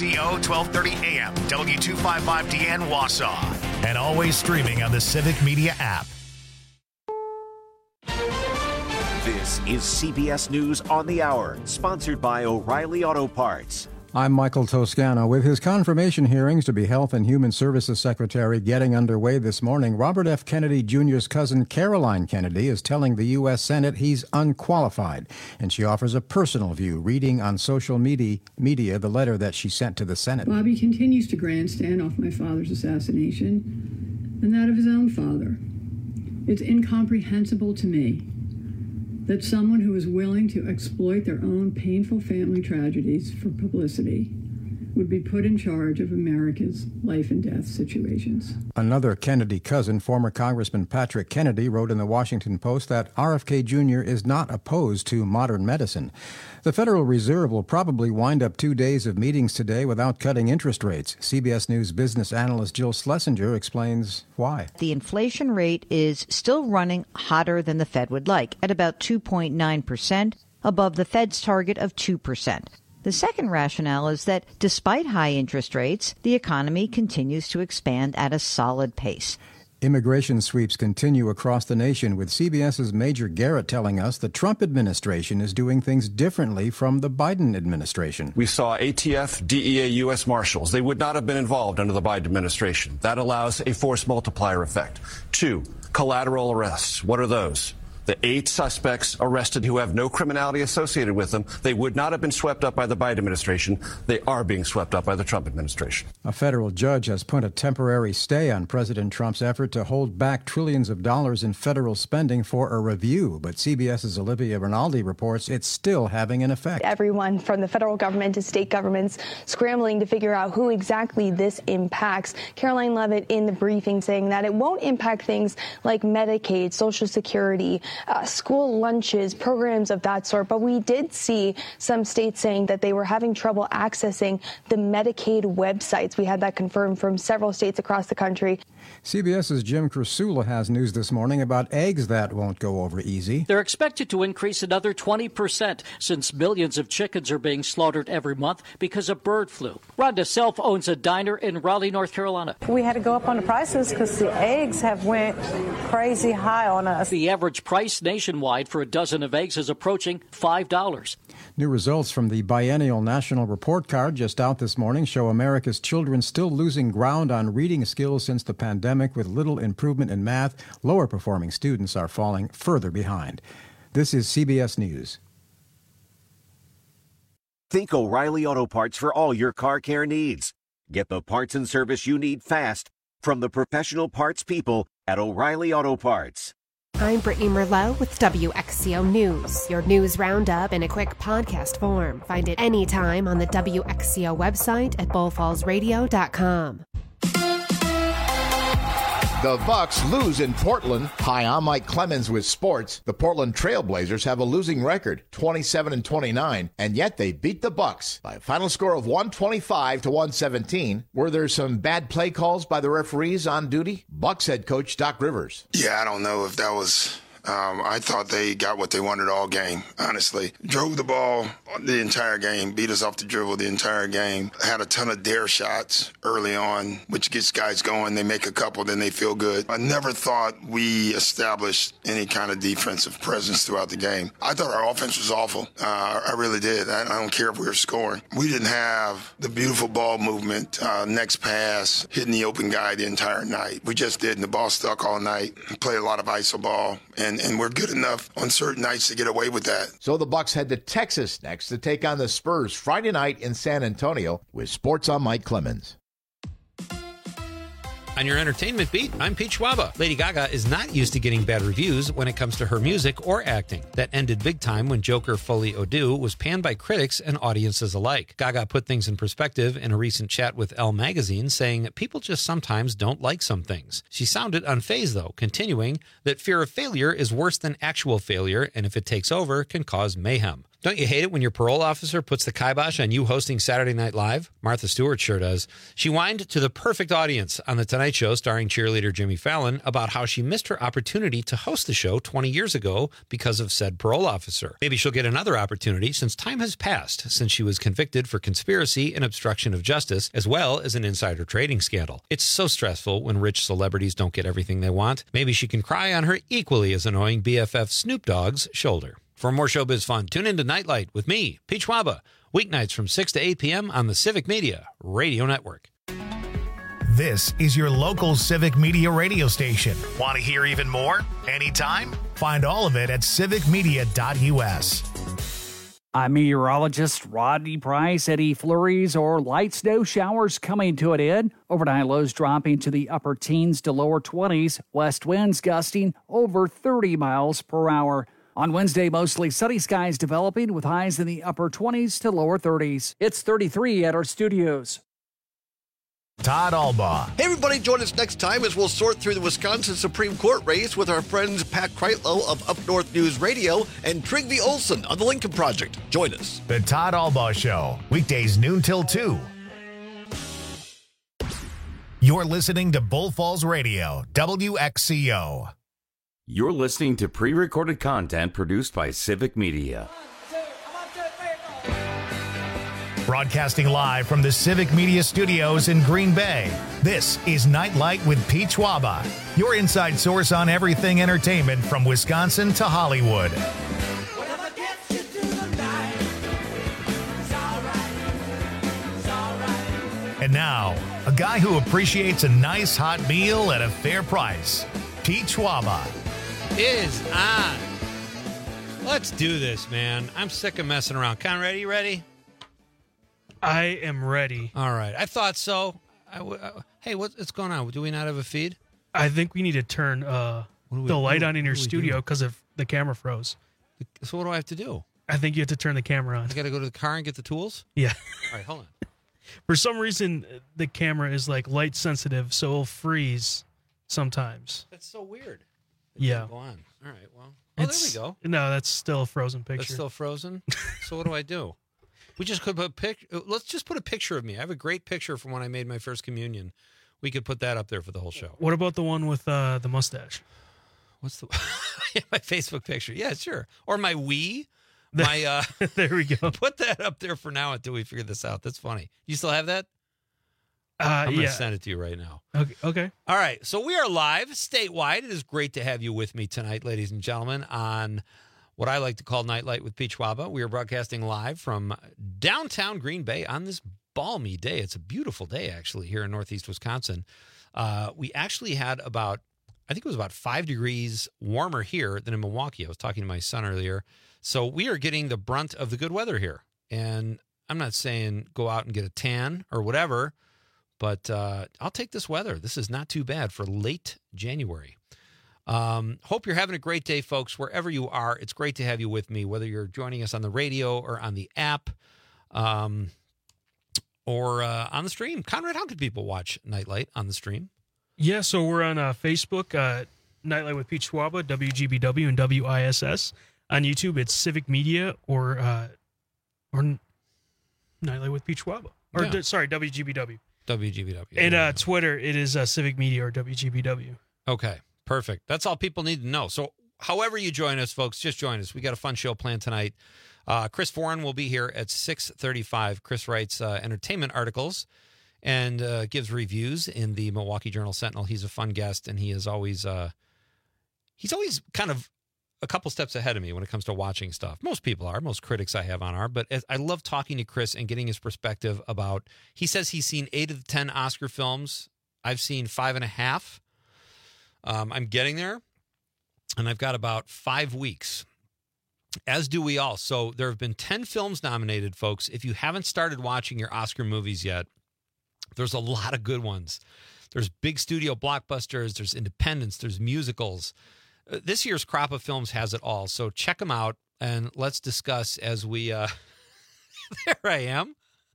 WXCO 1230 AM, W255DN Wausau, and always streaming on the Civic Media app. This is CBS News on the Hour, sponsored by O'Reilly Auto Parts. I'm Michael Toscano. With his confirmation hearings to be Health and Human Services Secretary getting underway this morning, Robert F. Kennedy Jr.'s cousin Caroline Kennedy is telling the U.S. Senate he's unqualified, and she offers a personal view, reading on social media the letter that she sent to the Senate. Bobby continues to grandstand off my father's assassination and that of his own father. It's incomprehensible to me that someone who is willing to exploit their own painful family tragedies for publicity would be put in charge of America's life and death situations. Another Kennedy cousin, former Congressman Patrick Kennedy, wrote in the Washington Post that RFK Jr. is not opposed to modern medicine. The Federal Reserve will probably wind up 2 days of meetings today without cutting interest rates. CBS News business analyst Jill Schlesinger explains why. The inflation rate is still running hotter than the Fed would like, at about 2.9%, above the Fed's target of 2%. The second rationale is that despite high interest rates, the economy continues to expand at a solid pace. Immigration sweeps continue across the nation, with CBS's Major Garrett telling us the Trump administration is doing things differently from the Biden administration. We saw ATF, DEA, U.S. Marshals. They would not have been involved under the Biden administration. That allows a force multiplier effect. 2, collateral arrests. What are those? The 8 suspects arrested who have no criminality associated with them, they would not have been swept up by the Biden administration. They are being swept up by the Trump administration. A federal judge has put a temporary stay on President Trump's effort to hold back trillions of dollars in federal spending for a review. But CBS's Olivia Rinaldi reports it's still having an effect. Everyone from the federal government to state governments scrambling to figure out who exactly this impacts. Caroline Leavitt in the briefing saying that it won't impact things like Medicaid, Social Security, school lunches, programs of that sort. But we did see some states saying that they were having trouble accessing the Medicaid websites. We had that confirmed from several states across the country. CBS's Jim Krasula has news this morning about eggs that won't go over easy. They're expected to increase another 20% since millions of chickens are being slaughtered every month because of bird flu. Rhonda Self owns a diner in Raleigh, North Carolina. We had to go up on the prices because the eggs have went crazy high on us. The average price nationwide for a dozen of eggs is approaching $5. New results from the biennial National Report Card just out this morning show America's children still losing ground on reading skills since the pandemic, with little improvement in math. Lower performing students are falling further behind. This is CBS News. Think O'Reilly Auto Parts for all your car care needs. Get the parts and service you need fast from the professional parts people at O'Reilly Auto Parts. I'm Brittany Merlot with WXCO News, your news roundup in a quick podcast form. Find it anytime on the WXCO website at bullfallsradio.com. The Bucks lose in Portland. Hi, I'm Mike Clemens with sports. The Portland Trail Blazers have a losing record, 27-29, and yet they beat the Bucks by a final score of 125-117. Were there some bad play calls by the referees on duty? Bucks head coach Doc Rivers. Yeah, I don't know if that was... I thought they got what they wanted all game, honestly. Drove the ball the entire game, beat us off the dribble the entire game. Had a ton of dare shots early on, which gets guys going. They make a couple, then they feel good. I never thought we established any kind of defensive presence throughout the game. I thought our offense was awful. I really did. I don't care if we were scoring. We didn't have the beautiful ball movement, next pass, hitting the open guy the entire night. We just didn't. The ball stuck all night. We played a lot of iso ball. And we're good enough on certain nights to get away with that. So the Bucks head to Texas next to take on the Spurs Friday night in San Antonio. With sports, I'm Mike Clemens. On your entertainment beat, I'm Pete Schwaba. Lady Gaga is not used to getting bad reviews when it comes to her music or acting. That ended big time when Joker Folie à Deux was panned by critics and audiences alike. Gaga put things in perspective in a recent chat with Elle magazine, saying, "People just sometimes don't like some things." She sounded unfazed, though, continuing that fear of failure is worse than actual failure, and if it takes over, can cause mayhem. Don't you hate it when your parole officer puts the kibosh on you hosting Saturday Night Live? Martha Stewart sure does. She whined to the perfect audience on The Tonight Show starring cheerleader Jimmy Fallon about how she missed her opportunity to host the show 20 years ago because of said parole officer. Maybe she'll get another opportunity since time has passed since she was convicted for conspiracy and obstruction of justice, as well as an insider trading scandal. It's so stressful when rich celebrities don't get everything they want. Maybe she can cry on her equally as annoying BFF Snoop Dogg's shoulder. For more showbiz fun, tune into Nightlight with me, Peach Waba, weeknights from 6 to 8 p.m. on the Civic Media Radio Network. This is your local Civic Media radio station. Want to hear even more? Anytime? Find all of it at civicmedia.us. I'm meteorologist Rodney Price. Any flurries or light snow showers coming to an end. Overnight lows dropping to the upper teens to lower 20s. West winds gusting over 30 miles per hour. On Wednesday, mostly sunny skies developing with highs in the upper 20s to lower 30s. It's 33 at our studios. Todd Albaugh. Hey, everybody, join us next time as we'll sort through the Wisconsin Supreme Court race with our friends Pat Kreitlow of Up North News Radio and Trygve Olsen of the Lincoln Project. Join us. The Todd Albaugh Show, weekdays noon till 2. You're listening to Bull Falls Radio, WXCO. You're listening to pre-recorded content produced by Civic Media. Broadcasting live from the Civic Media Studios in Green Bay, this is Nightlight with Peach Waba, your inside source on everything entertainment from Wisconsin to Hollywood. And now, a guy who appreciates a nice hot meal at a fair price, Peach Waba. Is on. Let's do this, man. I'm sick of messing around. Conrad, you ready? I am ready. All right. I thought so. Hey, what's going on? Do we not have a feed? I think we need to turn the light on in your studio because of the camera froze. So what do I have to do? I think you have to turn the camera on. I got to go to the car and get the tools? Yeah. All right, hold on. For some reason, the camera is like light sensitive, so it'll freeze sometimes. That's so weird. Yeah. Go on. All right. Well, there we go. No, that's still a frozen picture. That's still frozen. So what do I do? We just could put let's just put a picture of me. I have a great picture from when I made my first communion. We could put that up there for the whole show. What about the one with the mustache? What's the my Facebook picture? Yeah, sure. Or my Wii. My there we go. Put that up there for now until we figure this out. That's funny. You still have that? I'm going to send it to you right now. Okay. All right. So we are live statewide. It is great to have you with me tonight, ladies and gentlemen, on what I like to call Nightlight with Peach Waba. We are broadcasting live from downtown Green Bay on this balmy day. It's a beautiful day, actually, here in Northeast Wisconsin. We actually had I think it was about 5 degrees warmer here than in Milwaukee. I was talking to my son earlier. So we are getting the brunt of the good weather here. And I'm not saying go out and get a tan or whatever, but I'll take this weather. This is not too bad for late January. Hope you're having a great day, folks, wherever you are. It's great to have you with me, whether you're joining us on the radio or on the app or on the stream. Conrad, how can people watch Nightlight on the stream? Yeah, so we're on Facebook, Nightlight with Peach Waba, WGBW and WISS. On YouTube, it's Civic Media or Nightlight with Peach Waba. Or, WGBW. WGBW. And Twitter, it is Civic Media or WGBW. Okay, perfect. That's all people need to know. So however you join us, folks, just join us. We got a fun show planned tonight. Chris Foran will be here at 6:35. Chris writes entertainment articles and gives reviews in the Milwaukee Journal Sentinel. He's a fun guest, and he is always kind of a couple steps ahead of me when it comes to watching stuff. Most people are. Most critics I have on are. But I love talking to Chris and getting his perspective about, he says he's seen 8 of the 10 Oscar films. I've seen 5.5. I'm getting there, and I've got about 5 weeks, as do we all. So there have been 10 films nominated, folks. If you haven't started watching your Oscar movies yet, there's a lot of good ones. There's big studio blockbusters, there's independents, there's musicals. This year's crop of films has it all. So check them out, and let's discuss as we... there I am.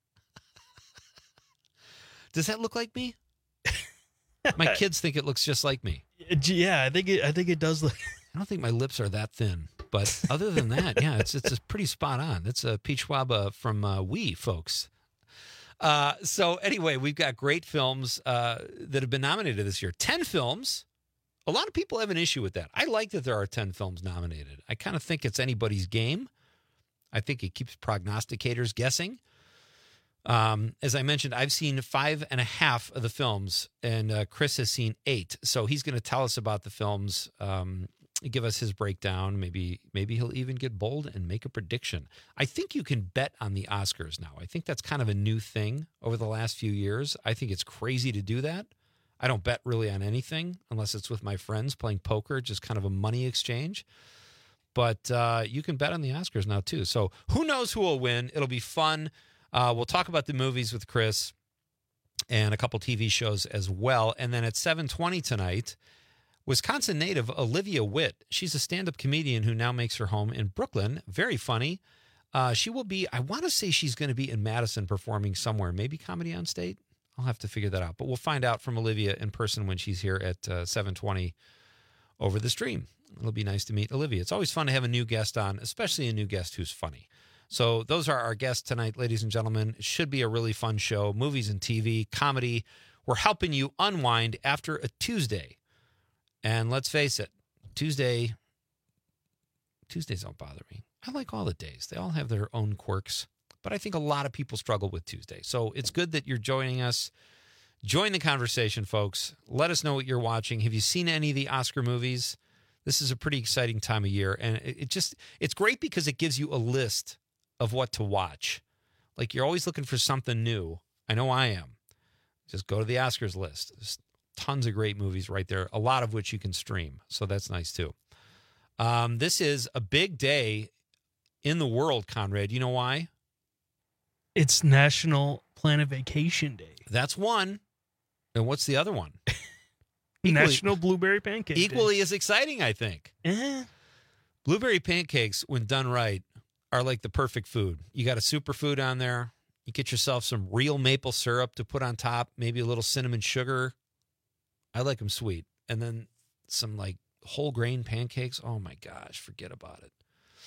Does that look like me? My kids think it looks just like me. Yeah, I think it does look... I don't think my lips are that thin. But other than that, yeah, it's pretty spot on. That's a Peach Schwaba from We, folks. So anyway, we've got great films that have been nominated this year. 10 films. A lot of people have an issue with that. I like that there are 10 films nominated. I kind of think it's anybody's game. I think it keeps prognosticators guessing. As I mentioned, I've seen 5.5 of the films, and Chris has seen 8. So he's going to tell us about the films, give us his breakdown. Maybe he'll even get bold and make a prediction. I think you can bet on the Oscars now. I think that's kind of a new thing over the last few years. I think it's crazy to do that. I don't bet really on anything unless it's with my friends playing poker, just kind of a money exchange. But you can bet on the Oscars now, too. So who knows who will win? It'll be fun. We'll talk about the movies with Chris and a couple TV shows as well. And then at 7:20 tonight, Wisconsin native Olivia Witt. She's a stand-up comedian who now makes her home in Brooklyn. Very funny. She will be, I want to say she's going to be in Madison performing somewhere, maybe Comedy on State. I'll have to figure that out. But we'll find out from Olivia in person when she's here at 7:20 over the stream. It'll be nice to meet Olivia. It's always fun to have a new guest on, especially a new guest who's funny. So those are our guests tonight, ladies and gentlemen. It should be a really fun show. Movies and TV, comedy. We're helping you unwind after a Tuesday. And let's face it, Tuesdays don't bother me. I like all the days. They all have their own quirks. But I think a lot of people struggle with Tuesday. So it's good that you're joining us. Join the conversation, folks. Let us know what you're watching. Have you seen any of the Oscar movies? This is a pretty exciting time of year. And it's great because it gives you a list of what to watch. Like, you're always looking for something new. I know I am. Just go to the Oscars list. There's tons of great movies right there, a lot of which you can stream. So that's nice, too. This is a big day in the world, Conrad. You know why? It's National Plan a Vacation Day. That's one. And what's the other one? National Blueberry Pancake Equally Day. as exciting, I think. Blueberry pancakes, when done right, are like the perfect food. You got a superfood on there. You get yourself some real maple syrup to put on top, maybe a little cinnamon sugar. I like them sweet. And then some like whole grain pancakes. Oh my gosh, forget about it.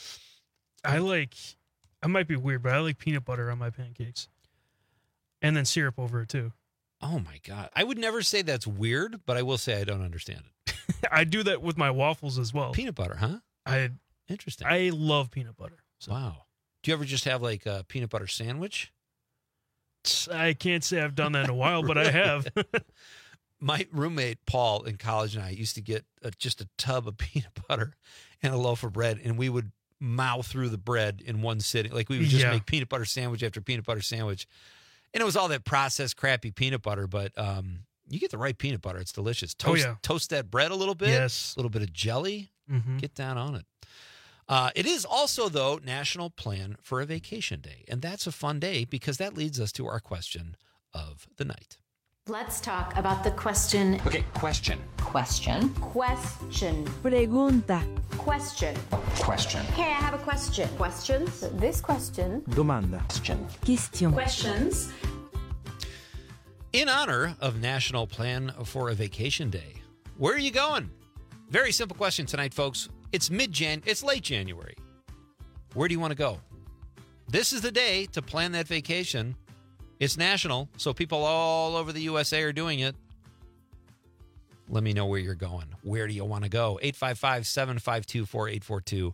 I might be weird, but I like peanut butter on my pancakes. And then syrup over it too. Oh my God. I would never say that's weird, but I will say I don't understand it. I do that with my waffles as well. Peanut butter, huh? Interesting. I love peanut butter. So. Wow. Do you ever just have like a peanut butter sandwich? I can't say I've done that in a while, but I have. My roommate, Paul, in college, and I used to get just a tub of peanut butter and a loaf of bread, and we would mow through the bread in one sitting. Like, we would just make peanut butter sandwich after peanut butter sandwich. And it was all that processed, crappy peanut butter, but you get the right peanut butter. It's delicious. Toast that bread a little bit. Yes. A little bit of jelly. Mm-hmm. Get down on it. It is also, though, National Plan for a Vacation Day. And that's a fun day because that leads us to our question of the night. Let's talk about the question. Okay, question. Question. Question. Pregunta. Question. Question. Hey, I have a question. Questions? This question. Domanda. Question. Questions. In honor of National Plan for a Vacation Day, where are you going? Very simple question tonight, folks. It's late January. Where do you want to go? This is the day to plan that vacation. It's national, so people all over the USA are doing it. Let me know where you're going. Where do you want to go? 855-752-4842.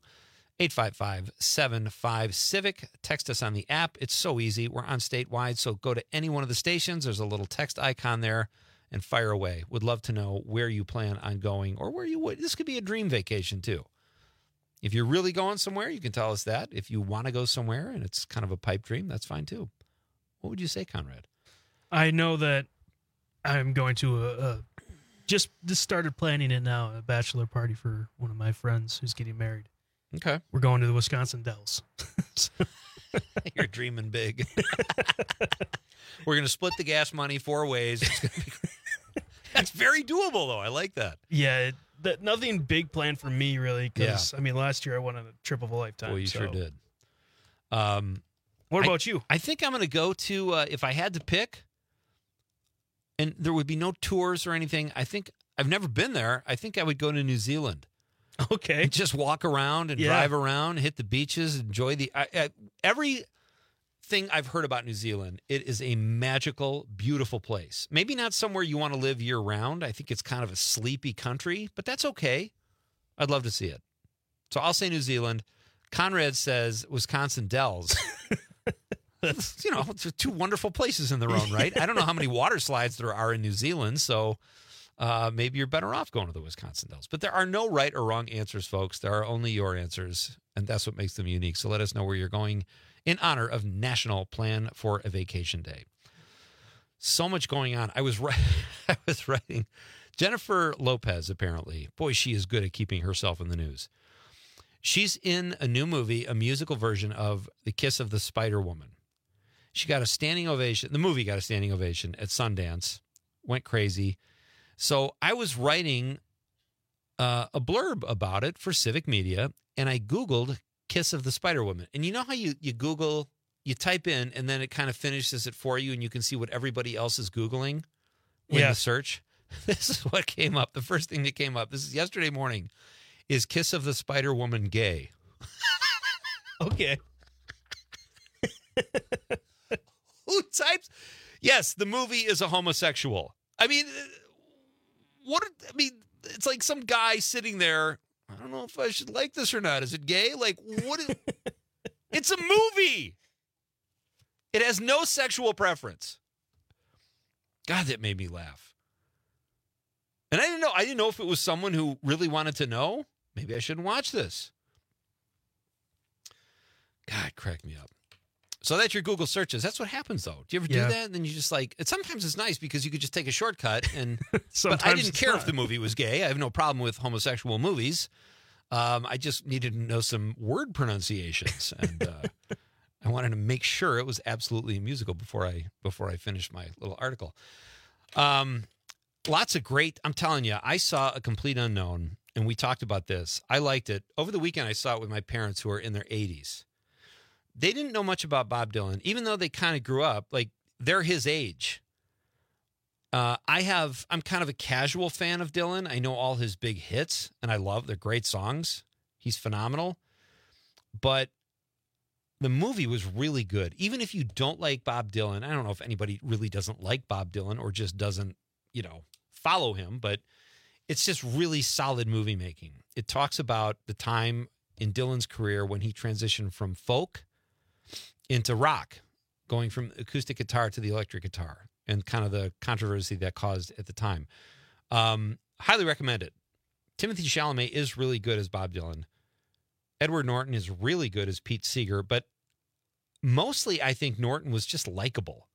855-75-CIVIC. Text us on the app. It's so easy. We're on statewide, so go to any one of the stations. There's a little text icon there and fire away. Would love to know where you plan on going or where you would. This could be a dream vacation, too. If you're really going somewhere, you can tell us that. If you want to go somewhere and it's kind of a pipe dream, that's fine, too. What would you say, Conrad? I know that I'm going to just started planning it now, a bachelor party for one of my friends who's getting married. Okay. We're going to the Wisconsin Dells. You're dreaming big. We're going to split the gas money 4 ways. It's gonna be That's very doable, though. I like that. Yeah, nothing big planned for me, really, because, I mean, last year I went on a trip of a lifetime. Well, you sure did. What about you? I think I'm going to go to, if I had to pick, and there would be no tours or anything, I think, I've never been there, I think I would go to New Zealand. Okay. Just walk around and drive around, hit the beaches, enjoy the everything I've heard about New Zealand. It is a magical, beautiful place. Maybe not somewhere you want to live year round. I think it's kind of a sleepy country, but that's okay. I'd love to see it. So I'll say New Zealand. Conrad says Wisconsin Dells. You know, it's two wonderful places in their own right. I don't know how many water slides there are in New Zealand, so maybe you're better off going to the Wisconsin Dells. But there are no right or wrong answers, folks. There are only your answers, and that's what makes them unique. So let us know where you're going in honor of National Plan for a Vacation Day. So much going on. I was writing Jennifer Lopez, apparently. Boy, she is good at keeping herself in the news. She's in a new movie, a musical version of The Kiss of the Spider Woman. She got a standing ovation. The movie got a standing ovation at Sundance. Went crazy. So I was writing a blurb about it for Civic Media, and I Googled Kiss of the Spider Woman. And you know how you Google, you type in, and then it kind of finishes it for you, and you can see what everybody else is Googling in the search? This is what came up. The first thing that came up, this is yesterday morning, is Kiss of the Spider Woman gay? Okay. Who types? Yes, the movie is a homosexual. I mean, it's like some guy sitting there. I don't know if I should like this or not. Is it gay? Like, what is... It's a movie. It has no sexual preference. God, that made me laugh. And I didn't know if it was someone who really wanted to know. Maybe I shouldn't watch this. God, crack me up. So that's your Google searches. That's what happens, though. Do you ever do that? And then you just sometimes it's nice because you could just take a shortcut. And but I didn't care if the movie was gay. I have no problem with homosexual movies. I just needed to know some word pronunciations, and I wanted to make sure it was absolutely a musical before I finished my little article. Lots of great. I'm telling you, I saw A Complete Unknown, and we talked about this. I liked it. Over the weekend, I saw it with my parents who are in their 80s. They didn't know much about Bob Dylan, even though they kind of grew up. Like, they're his age. I'm kind of a casual fan of Dylan. I know all his big hits, and they're great songs. He's phenomenal. But the movie was really good. Even if you don't like Bob Dylan, I don't know if anybody really doesn't like Bob Dylan or just doesn't, follow him, but it's just really solid movie making. It talks about the time in Dylan's career when he transitioned from folk into rock, going from acoustic guitar to the electric guitar, and kind of the controversy that caused at the time. Highly recommend it. Timothy Chalamet is really good as Bob Dylan. Edward Norton is really good as Pete Seeger, but mostly I think Norton was just likable.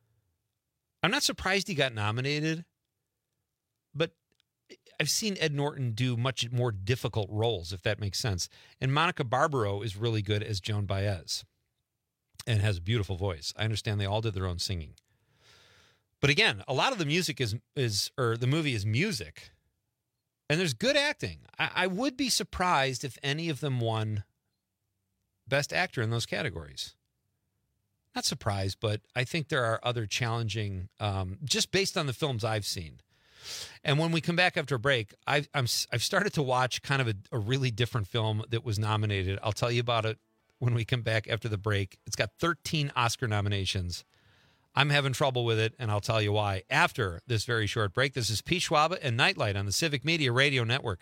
I'm not surprised he got nominated, but I've seen Ed Norton do much more difficult roles, if that makes sense. And Monica Barbaro is really good as Joan Baez and has a beautiful voice. I understand they all did their own singing. But again, a lot of the music the movie is music, and there's good acting. I would be surprised if any of them won Best Actor in those categories. Not surprised, but I think there are other challenging, just based on the films I've seen. And when we come back after a break, I've started to watch kind of a really different film that was nominated. I'll tell you about it when we come back after the break. It's got 13 Oscar nominations. I'm having trouble with it, and I'll tell you why after this very short break. This is Pete Schwaba and Nightlight on the Civic Media Radio Network.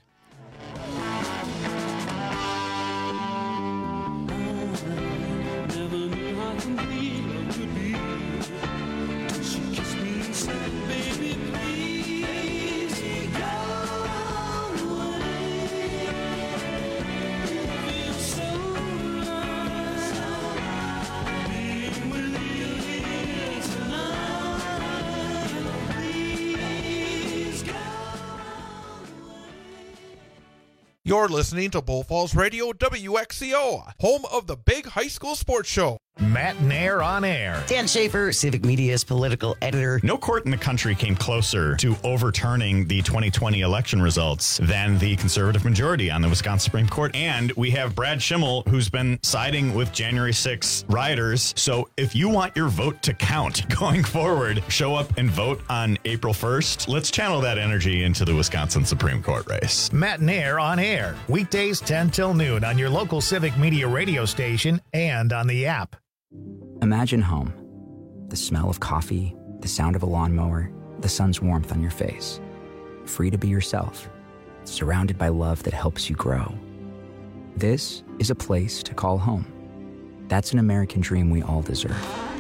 You're listening to Bull Falls Radio WXCO, home of the big high school sports show. Matt Nair on air. Dan Schaefer, Civic Media's political editor. No court in the country came closer to overturning the 2020 election results than the conservative majority on the Wisconsin Supreme Court. And we have Brad Schimmel, who's been siding with January 6th rioters. So if you want your vote to count going forward, show up and vote on April 1st. Let's channel that energy into the Wisconsin Supreme Court race. Matt Nair on air. Weekdays 10 till noon on your local Civic Media radio station and on the app. Imagine home. The smell of coffee, the sound of a lawnmower, the sun's warmth on your face. Free to be yourself, surrounded by love that helps you grow. This is a place to call home. That's an American dream we all deserve.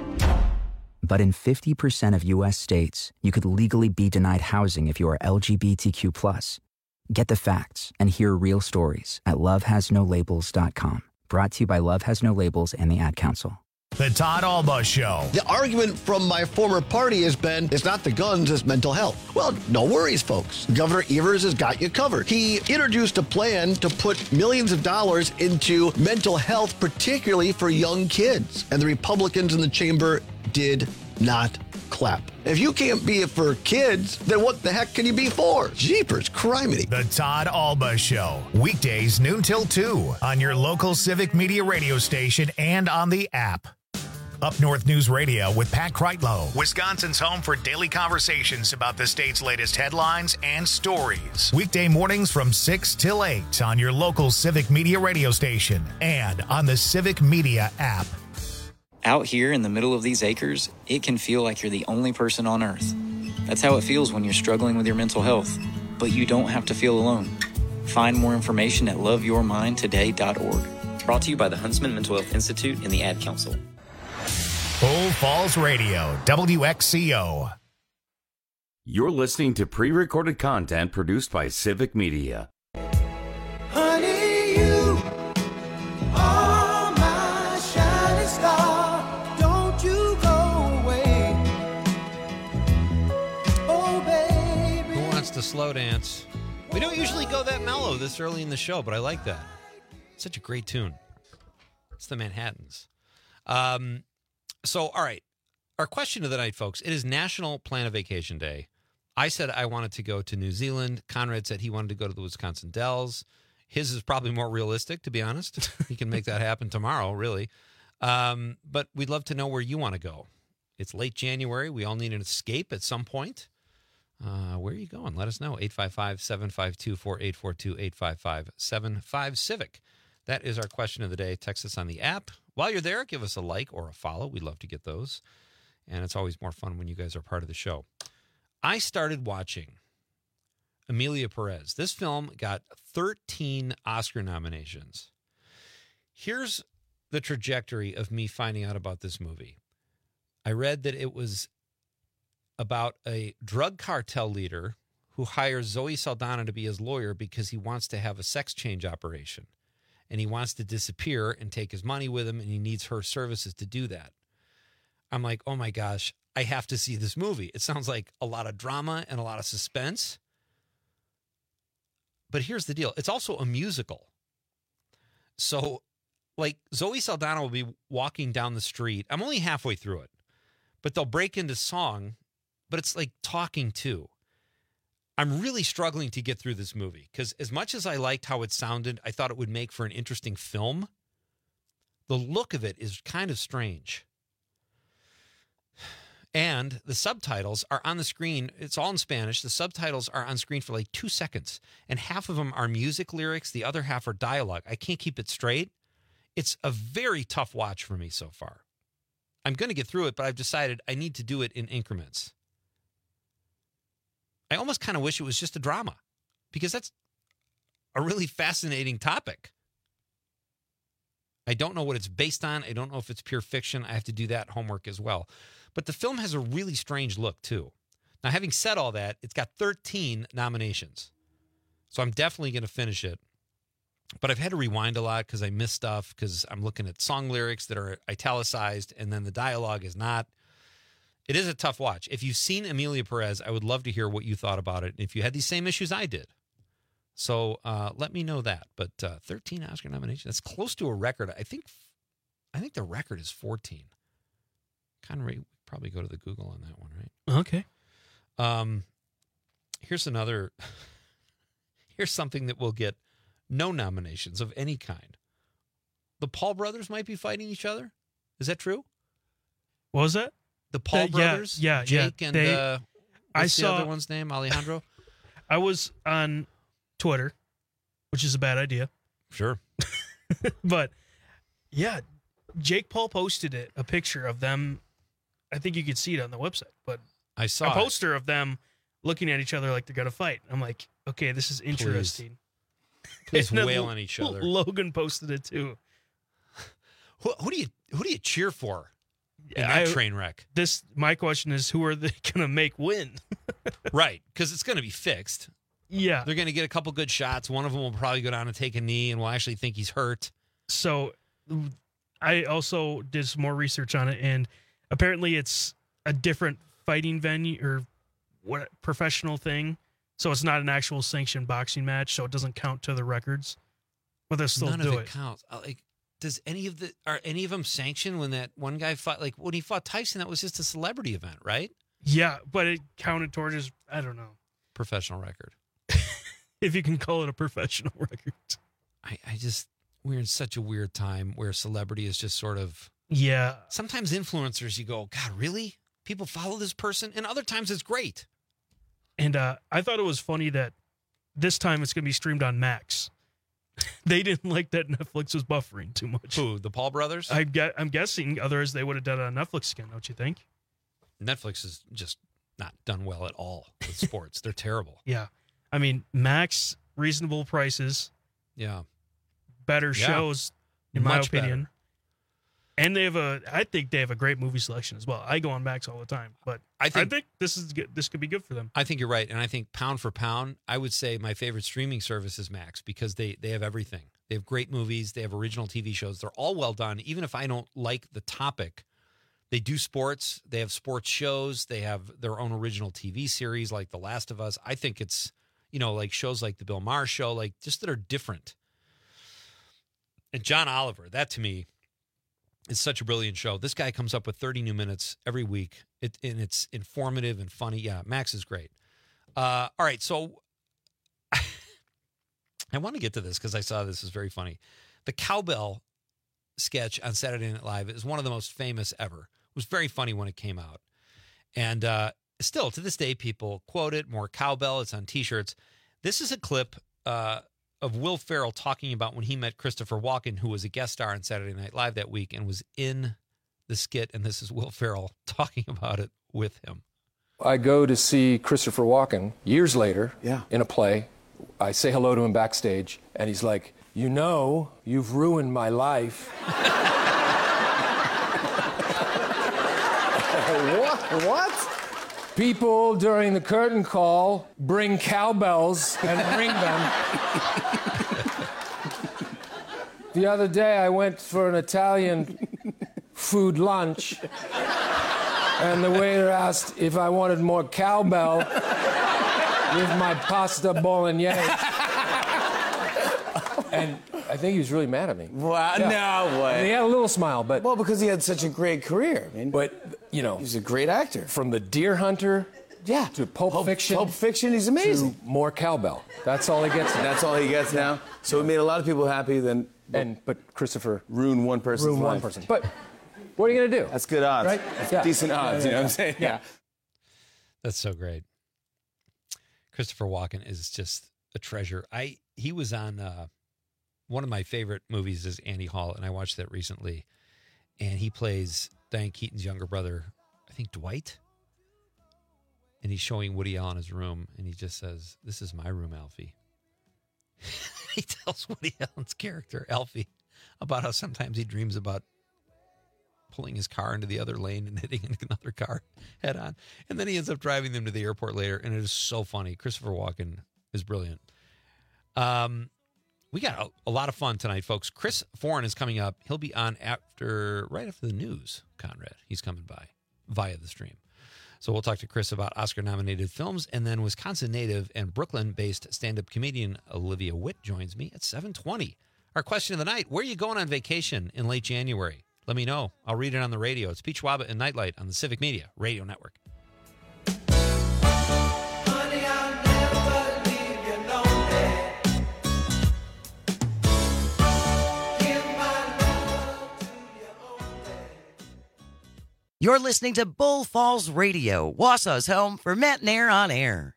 But in 50% of U.S. states, you could legally be denied housing if you are LGBTQ+. Get the facts and hear real stories at lovehasnolabels.com. Brought to you by Love Has No Labels and the Ad Council. The Todd Alba Show. The argument from my former party has been, it's not the guns, it's mental health. Well, no worries, folks. Governor Evers has got you covered. He introduced a plan to put millions of dollars into mental health, particularly for young kids. And the Republicans in the chamber did not clap. If you can't be it for kids, then what the heck can you be for? Jeepers, criminy. The Todd Alba Show. Weekdays noon till 2 on your local Civic Media radio station and on the app. Up North News Radio with Pat Kreitlow, Wisconsin's home for daily conversations about the state's latest headlines and stories. Weekday mornings from 6 till 8 on your local Civic Media radio station and on the Civic Media app. Out here in the middle of these acres, it can feel like you're the only person on Earth. That's how it feels when you're struggling with your mental health. But you don't have to feel alone. Find more information at loveyourmindtoday.org. Brought to you by the Huntsman Mental Health Institute and the Ad Council. Old Falls Radio, WXCO. You're listening to pre-recorded content produced by Civic Media. Honey, you are my shining star. Don't you go away. Oh, baby. Who wants to slow dance? We don't usually go that mellow this early in the show, but I like that. It's such a great tune. It's the Manhattans. So, all right, our question of the night, folks, it is National Plan a Vacation Day. I said I wanted to go to New Zealand. Conrad said he wanted to go to the Wisconsin Dells. His is probably more realistic, to be honest. He can make that happen tomorrow, really. But we'd love to know where you want to go. It's late January. We all need an escape at some point. Where are you going? Let us know. 855-752-4842, 855-75-CIVIC. That is our question of the day. Text us on the app. While you're there, give us a like or a follow. We'd love to get those. And it's always more fun when you guys are part of the show. I started watching Emilia Perez. This film got 13 Oscar nominations. Here's the trajectory of me finding out about this movie. I read that it was about a drug cartel leader who hires Zoe Saldana to be his lawyer because he wants to have a sex change operation. And he wants to disappear and take his money with him, and he needs her services to do that. I'm like, oh my gosh, I have to see this movie. It sounds like a lot of drama and a lot of suspense. But here's the deal. It's also a musical. So, like, Zoe Saldana will be walking down the street. I'm only halfway through it. But they'll break into song, but it's like talking too. I'm really struggling to get through this movie because as much as I liked how it sounded, I thought it would make for an interesting film. The look of it is kind of strange. And the subtitles are on the screen. It's all in Spanish. The subtitles are on screen for like 2 seconds. And half of them are music lyrics. The other half are dialogue. I can't keep it straight. It's a very tough watch for me so far. I'm going to get through it, but I've decided I need to do it in increments. I almost kind of wish it was just a drama because that's a really fascinating topic. I don't know what it's based on. I don't know if it's pure fiction. I have to do that homework as well. But the film has a really strange look, too. Now, having said all that, it's got 13 nominations. So I'm definitely going to finish it. But I've had to rewind a lot because I missed stuff because I'm looking at song lyrics that are italicized and then the dialogue is not. It is a tough watch. If you've seen Emilia Perez, I would love to hear what you thought about it. If you had these same issues I did. So let me know that. But 13 Oscar nominations, that's close to a record. I think I think the record is 14. Conrad, probably go to the Google on that one, right? Okay. Here's something that will get no nominations of any kind. The Paul brothers might be fighting each other. Is that true? What was that? The Paul brothers? Yeah. Jake and I what's the other one's name? Alejandro? I was on Twitter, which is a bad idea. Sure. But, yeah, Jake Paul posted a picture of them. I think you could see it on the website. But I saw a poster of them looking at each other like they're going to fight. I'm like, okay, this is interesting. Please wail on each other. Logan posted it, too. Who do you cheer for in that train wreck? My question is, who are they going to make win? Right, because it's going to be fixed. Yeah. They're going to get a couple good shots. One of them will probably go down and take a knee, and we'll actually think he's hurt. So I also did some more research on it, and apparently it's a different fighting venue or professional thing. So it's not an actual sanctioned boxing match, so it doesn't count to the records. But they'll still None do of it counts. Does are any of them sanctioned when that one guy fought? Like when he fought Tyson, that was just a celebrity event, right? Yeah, but it counted towards his, I don't know, professional record. If you can call it a professional record. We're in such a weird time where celebrity is just sort of. Yeah. Sometimes influencers, you go, God, really? People follow this person? And other times it's great. And I thought it was funny that this time it's going to be streamed on Max. They didn't like that Netflix was buffering too much. Who, the Paul brothers? I'm guessing otherwise they would have done it on Netflix again, don't you think? Netflix is just not done well at all with sports. They're terrible. Yeah. I mean, Max, reasonable prices. Yeah. Better shows, in my Much opinion. better. And I think they have a great movie selection as well. I go on Max all the time, but I think this is good. This could be good for them. I think you're right, and I think pound for pound, I would say my favorite streaming service is Max because they have everything. They have great movies. They have original TV shows. They're all well done. Even if I don't like the topic, they do sports. They have sports shows. They have their own original TV series like The Last of Us. I think it's like shows like the Bill Maher Show, like just that are different. And John Oliver, that to me. It's such a brilliant show. This guy comes up with 30 new minutes every week, and it's informative and funny. Yeah, Max is great. All right, so I want to get to this because I saw this is very funny. The cowbell sketch on Saturday Night Live is one of the most famous ever. It was very funny when it came out. And still, to this day, people quote it, more cowbell. It's on T-shirts. This is a clip of Will Ferrell talking about when he met Christopher Walken, who was a guest star on Saturday Night Live that week and was in the skit. And this is Will Ferrell talking about it with him. I go to see Christopher Walken years later in a play. I say hello to him backstage, and he's like, you've ruined my life. What? People during the curtain call bring cowbells and ring them. The other day I went for an Italian food lunch, and the waiter asked if I wanted more cowbell with my pasta bolognese. And I think he was really mad at me. Wow, no way. And he had a little smile, but... Well, because he had such a great career. I mean, but, he's a great actor. From The Deer Hunter to Pulp Fiction. Pulp Fiction, he's amazing. To more cowbell. That's all he gets now. That's all he gets now. So it made a lot of people happy then. But Christopher... ruined one person's life. But what are you going to do? That's good odds. Right? That's decent odds, you know what I'm saying? Yeah. That's so great. Christopher Walken is just a treasure. He was on... one of my favorite movies is Annie Hall, and I watched that recently. And he plays Diane Keaton's younger brother, I think Dwight. And he's showing Woody Allen his room, and he just says, "This is my room, Alfie." He tells Woody Allen's character, Alfie, about how sometimes he dreams about pulling his car into the other lane and hitting another car head on. And then he ends up driving them to the airport later, and it is so funny. Christopher Walken is brilliant. We got a lot of fun tonight, folks. Chris Foran is coming up. He'll be on right after the news, Conrad. He's coming by via the stream. So we'll talk to Chris about Oscar-nominated films, and then Wisconsin native and Brooklyn-based stand-up comedian Olivia Witt joins me at 7:20. Our question of the night, where are you going on vacation in late January? Let me know. I'll read it on the radio. It's Pete Schwaba and Nightlight on the Civic Media Radio Network. Honey, I'll never leave you lonely. Give my love to you only. You're listening to Bull Falls Radio, Wausau's home for Matinee on Air.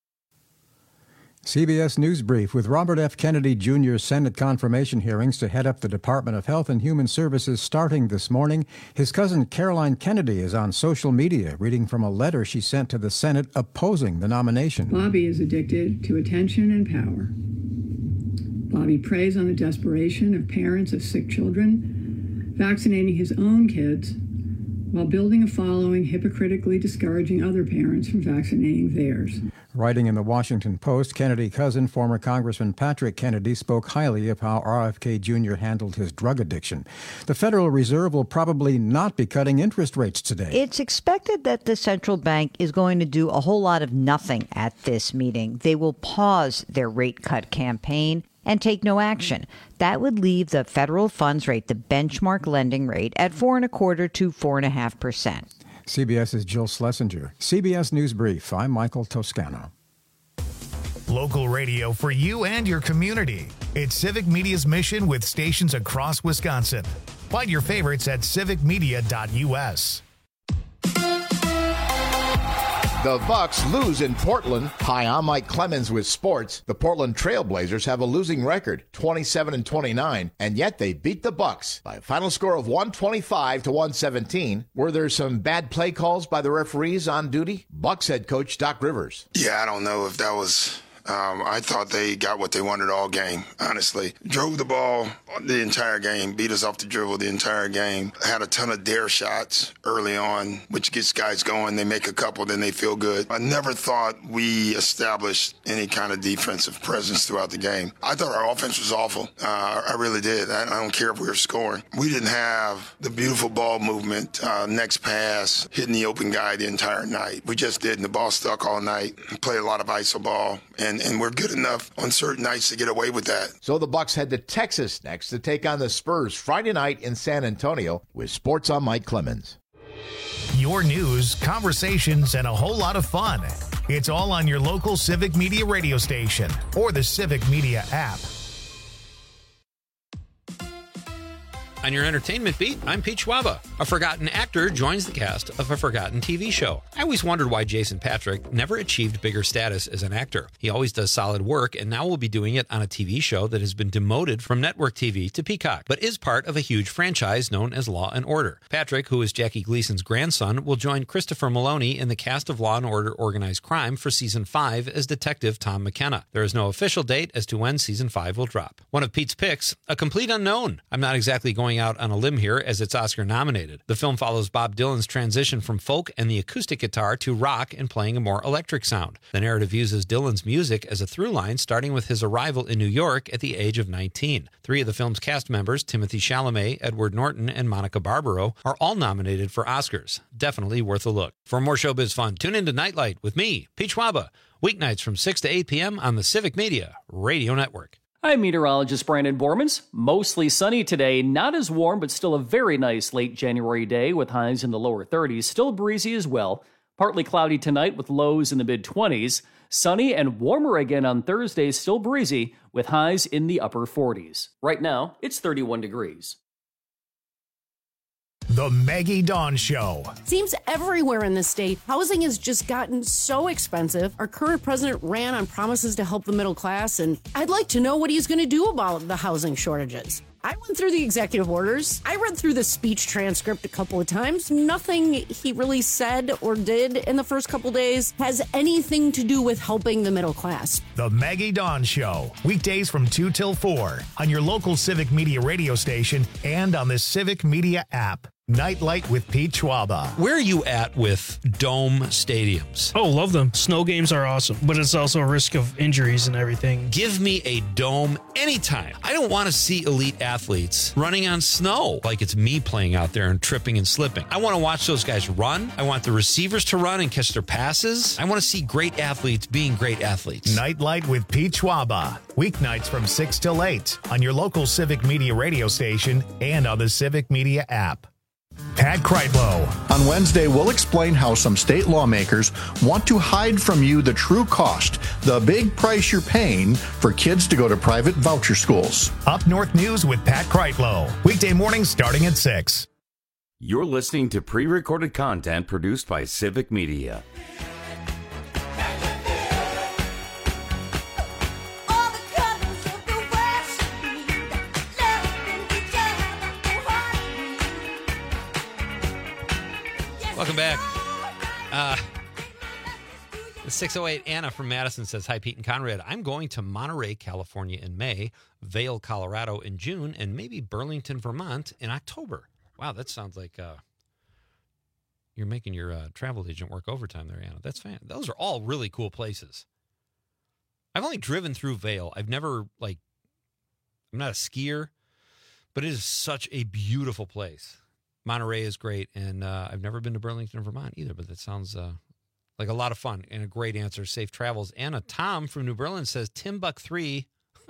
CBS News Brief with Robert F. Kennedy Jr.'s Senate confirmation hearings to head up the Department of Health and Human Services starting this morning. His cousin Caroline Kennedy is on social media reading from a letter she sent to the Senate opposing the nomination. Bobby is addicted to attention and power. Bobby preys on the desperation of parents of sick children, vaccinating his own kids while building a following hypocritically discouraging other parents from vaccinating theirs. Writing in the Washington Post, Kennedy cousin, former Congressman Patrick Kennedy, spoke highly of how RFK Jr. handled his drug addiction. The Federal Reserve will probably not be cutting interest rates today. It's expected that the central bank is going to do a whole lot of nothing at this meeting. They will pause their rate cut campaign and take no action. That would leave the federal funds rate, the benchmark lending rate, at 4.25% to 4.5%. CBS's Jill Schlesinger. CBS News Brief. I'm Michael Toscano. Local radio for you and your community. It's Civic Media's mission with stations across Wisconsin. Find your favorites at civicmedia.us. The Bucks lose in Portland. Hi, I'm Mike Clemens with sports. The Portland Trail Blazers have a losing record, 27-29, and yet they beat the Bucks by a final score of 125-117. Were there some bad play calls by the referees on duty? Bucks head coach Doc Rivers. Yeah, I don't know if that was... I thought they got what they wanted all game, honestly. Drove the ball the entire game, beat us off the dribble the entire game. Had a ton of dare shots early on, which gets guys going. They make a couple, then they feel good. I never thought we established any kind of defensive presence throughout the game. I thought our offense was awful. I really did. I don't care if we were scoring. We didn't have the beautiful ball movement, next pass, hitting the open guy the entire night. We just didn't. The ball stuck all night. Played a lot of iso ball. And we're good enough on certain nights to get away with that. So the Bucks head to Texas next to take on the Spurs Friday night in San Antonio. With sports, I'm Mike Clemens. Your news, conversations, and a whole lot of fun. It's all on your local Civic Media radio station or the Civic Media app. On your entertainment beat, I'm Pete Schwaba. A forgotten actor joins the cast of a forgotten TV show. I always wondered why Jason Patric never achieved bigger status as an actor. He always does solid work, and now will be doing it on a TV show that has been demoted from network TV to Peacock, but is part of a huge franchise known as Law & Order. Patrick, who is Jackie Gleason's grandson, will join Christopher Maloney in the cast of Law & Order Organized Crime for Season 5 as Detective Tom McKenna. There is no official date as to when Season 5 will drop. One of Pete's picks, a complete unknown. I'm not exactly going out on a limb here as it's Oscar nominated. The film follows Bob Dylan's transition from folk and the acoustic guitar to rock and playing a more electric sound. The narrative uses Dylan's music as a through line, starting with his arrival in New York at the age of 19. 3 of the film's cast members, Timothée Chalamet, Edward Norton, and Monica Barbaro, are all nominated for Oscars. Definitely worth a look. For more showbiz fun, tune in to Nightlight with me, Pete Schwaba, weeknights from 6 to 8 p.m. on the Civic Media Radio Network. I'm meteorologist Brandon Bormans. Mostly sunny today, not as warm, but still a very nice late January day with highs in the lower 30s. Still breezy as well. Partly cloudy tonight with lows in the mid-20s. Sunny and warmer again on Thursday, still breezy with highs in the upper 40s. Right now, it's 31 degrees. The Maggie Dawn Show. Seems everywhere in the state, housing has just gotten so expensive. Our current president ran on promises to help the middle class, and I'd like to know what he's going to do about the housing shortages. I went through the executive orders. I read through the speech transcript a couple of times. Nothing he really said or did in the first couple days has anything to do with helping the middle class. The Maggie Dawn Show. Weekdays from 2 till 4 on your local Civic Media radio station and on the Civic Media app. Nightlight with Pete Schwaba. Where are you at with dome stadiums? Oh, love them. Snow games are awesome, but it's also a risk of injuries and everything. Give me a dome anytime. I don't want to see elite athletes running on snow like it's me playing out there and tripping and slipping. I want to watch those guys run. I want the receivers to run and catch their passes. I want to see great athletes being great athletes. Nightlight with Pete Schwaba. Weeknights from 6 till 8 on your local Civic Media radio station and on the Civic Media app. Pat Kreitlow. On Wednesday, we'll explain how some state lawmakers want to hide from you the true cost, the big price you're paying for kids to go to private voucher schools. Up North News with Pat Kreitlow. Weekday mornings starting at 6. You're listening to pre-recorded content produced by Civic Media. Welcome back. The 608 Anna from Madison says, hi, Pete and Conrad. I'm going to Monterey, California in May, Vail, Colorado in June, and maybe Burlington, Vermont in October. Wow, that sounds like you're making your travel agent work overtime there, Anna. That's fine. Those are all really cool places. I've only driven through Vail. I've never, I'm not a skier, but it is such a beautiful place. Monterey is great, and I've never been to Burlington, Vermont either, but that sounds like a lot of fun and a great answer. Safe travels. Anna, Tom from New Berlin says Timbuk 3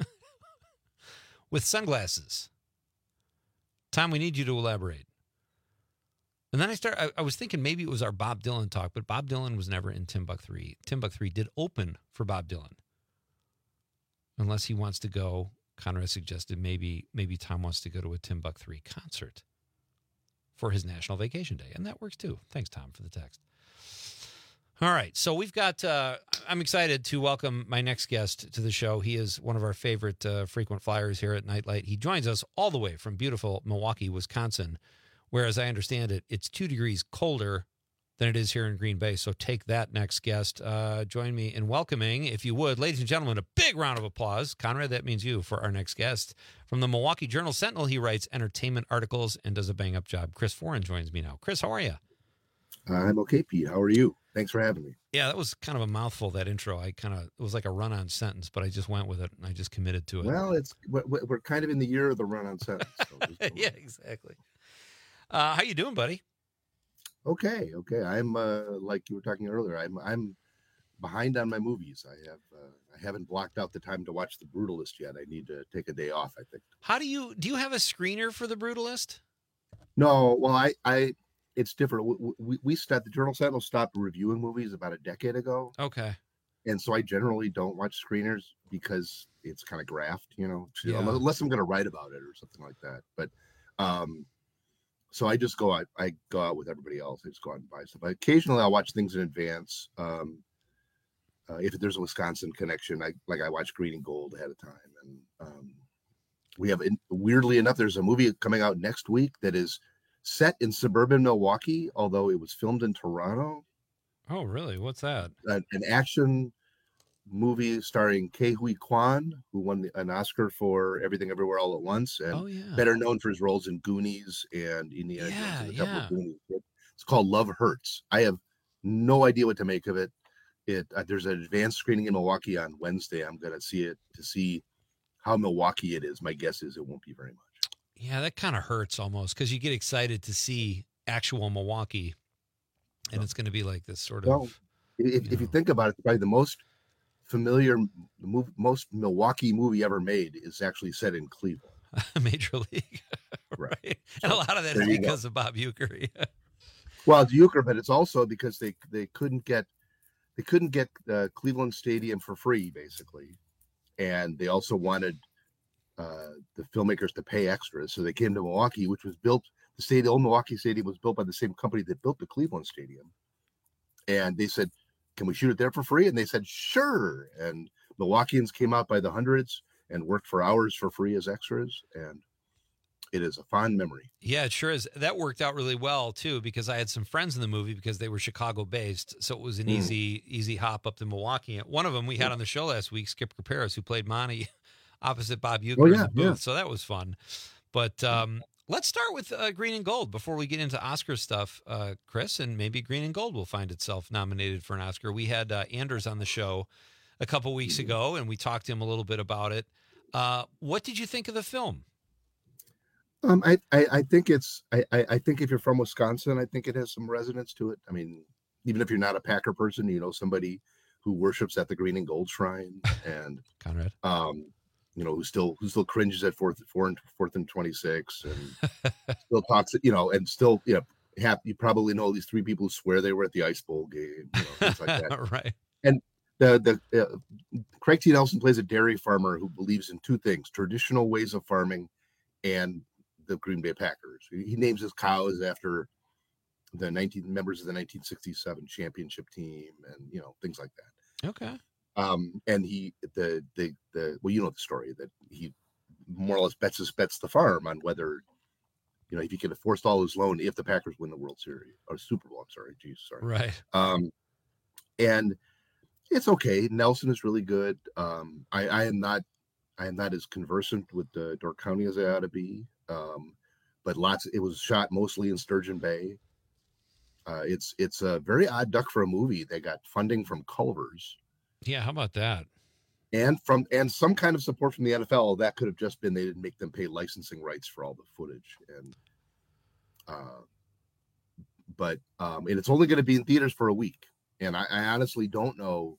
with sunglasses. Tom, we need you to elaborate. And then I was thinking maybe it was our Bob Dylan talk, but Bob Dylan was never in Timbuk 3. Timbuk 3 did open for Bob Dylan. Unless he wants to go, Conrad suggested maybe Tom wants to go to a Timbuk 3 concert for his National Vacation Day. And that works too. Thanks, Tom, for the text. All right. So we've got, I'm excited to welcome my next guest to the show. He is one of our favorite frequent flyers here at Nightlight. He joins us all the way from beautiful Milwaukee, Wisconsin, where, as I understand it, it's 2 degrees colder than it is here in Green Bay. So take that, next guest. Join me in welcoming, if you would, ladies and gentlemen, a big round of applause. Conrad, that means you, for our next guest. From the Milwaukee Journal-Sentinel, he writes entertainment articles and does a bang-up job. Chris Foran joins me now. Chris, how are you? I'm okay, Pete. How are you? Thanks for having me. Yeah, that was kind of a mouthful, that intro. It was like a run-on sentence, but I just went with it, and I just committed to it. Well, we're kind of in the year of the run-on sentence. So yeah, exactly. How you doing, buddy? Okay. I'm like you were talking earlier. I'm behind on my movies. I haven't blocked out the time to watch The Brutalist yet. I need to take a day off, I think. How do you have a screener for The Brutalist? No, well, it's different. We stopped, the Journal-Sentinel stopped reviewing movies about a decade ago. Okay. And so I generally don't watch screeners because it's kind of graft, Yeah. unless I'm going to write about it or something like that. But so I just go out. I go out with everybody else. I just go out and buy stuff. Occasionally, I'll watch things in advance. If there's a Wisconsin connection, I watch Green and Gold ahead of time. And we have, weirdly enough, there's a movie coming out next week that is set in suburban Milwaukee, although it was filmed in Toronto. Oh, really? What's that? An action movie starring Ke Huy Quan, who won an Oscar for Everything Everywhere All at Once, and better known for his roles in Goonies and Indiana Jones and the Temple of Goonies. It's called Love Hurts. I have no idea what to make of it. There's an advanced screening in Milwaukee on Wednesday. I'm going to see it to see how Milwaukee it is. My guess is it won't be very much. Yeah, that kind of hurts almost, because you get excited to see actual Milwaukee, and it's going to be like this sort of. If you think about it, probably the most familiar, most Milwaukee movie ever made is actually set in Cleveland. Major League, right? And a lot of that is because of Bob Uecker. Yeah. Well, it's Uecker, but it's also because they couldn't get Cleveland Stadium for free, basically, and they also wanted the filmmakers to pay extras, so they came to Milwaukee, which was built. The old Milwaukee Stadium was built by the same company that built the Cleveland Stadium, and they said, "Can we shoot it there for free?" And they said, "Sure." And Milwaukeeans came out by the hundreds and worked for hours for free as extras, and it is a fond memory. Yeah, it sure is. That worked out really well too, because I had some friends in the movie because they were Chicago based, so it was an easy hop up to Milwaukee. One of them we had on the show last week, Skip Caparis, who played Monty opposite Bob Uecker in the booth. So that was fun. But Let's start with Green and Gold before we get into Oscar stuff, Chris, and maybe Green and Gold will find itself nominated for an Oscar. We had Anders on the show a couple weeks ago, and we talked to him a little bit about it. What did you think of the film? I think I think if you're from Wisconsin, I think it has some resonance to it. I mean, even if you're not a Packer person, you know somebody who worships at the Green and Gold Shrine, and Conrad, you know, who still cringes at fourth and 26, and still talks, you know, and still, you know, you probably know at least 3 people who swear they were at the Ice Bowl game, you know, things like that. Right. And the Craig T. Nelson plays a dairy farmer who believes in 2 things: traditional ways of farming and the Green Bay Packers. He names his cows after the members of the 1967 championship team, and you know, things like that. Okay. And he well, you know the story, that he more or less bets the farm on whether, you know, if he can forestall his loan if the Packers win the World Series or Super Bowl. I'm sorry, sorry. Right. And it's okay. Nelson is really good. I am not as conversant with Door County as I ought to be. But it was shot mostly in Sturgeon Bay. It's a very odd duck for a movie. They got funding from Culver's. Yeah, how about that? And some kind of support from the NFL. That could have just been they didn't make them pay licensing rights for all the footage. And and it's only going to be in theaters for a week. And I honestly don't know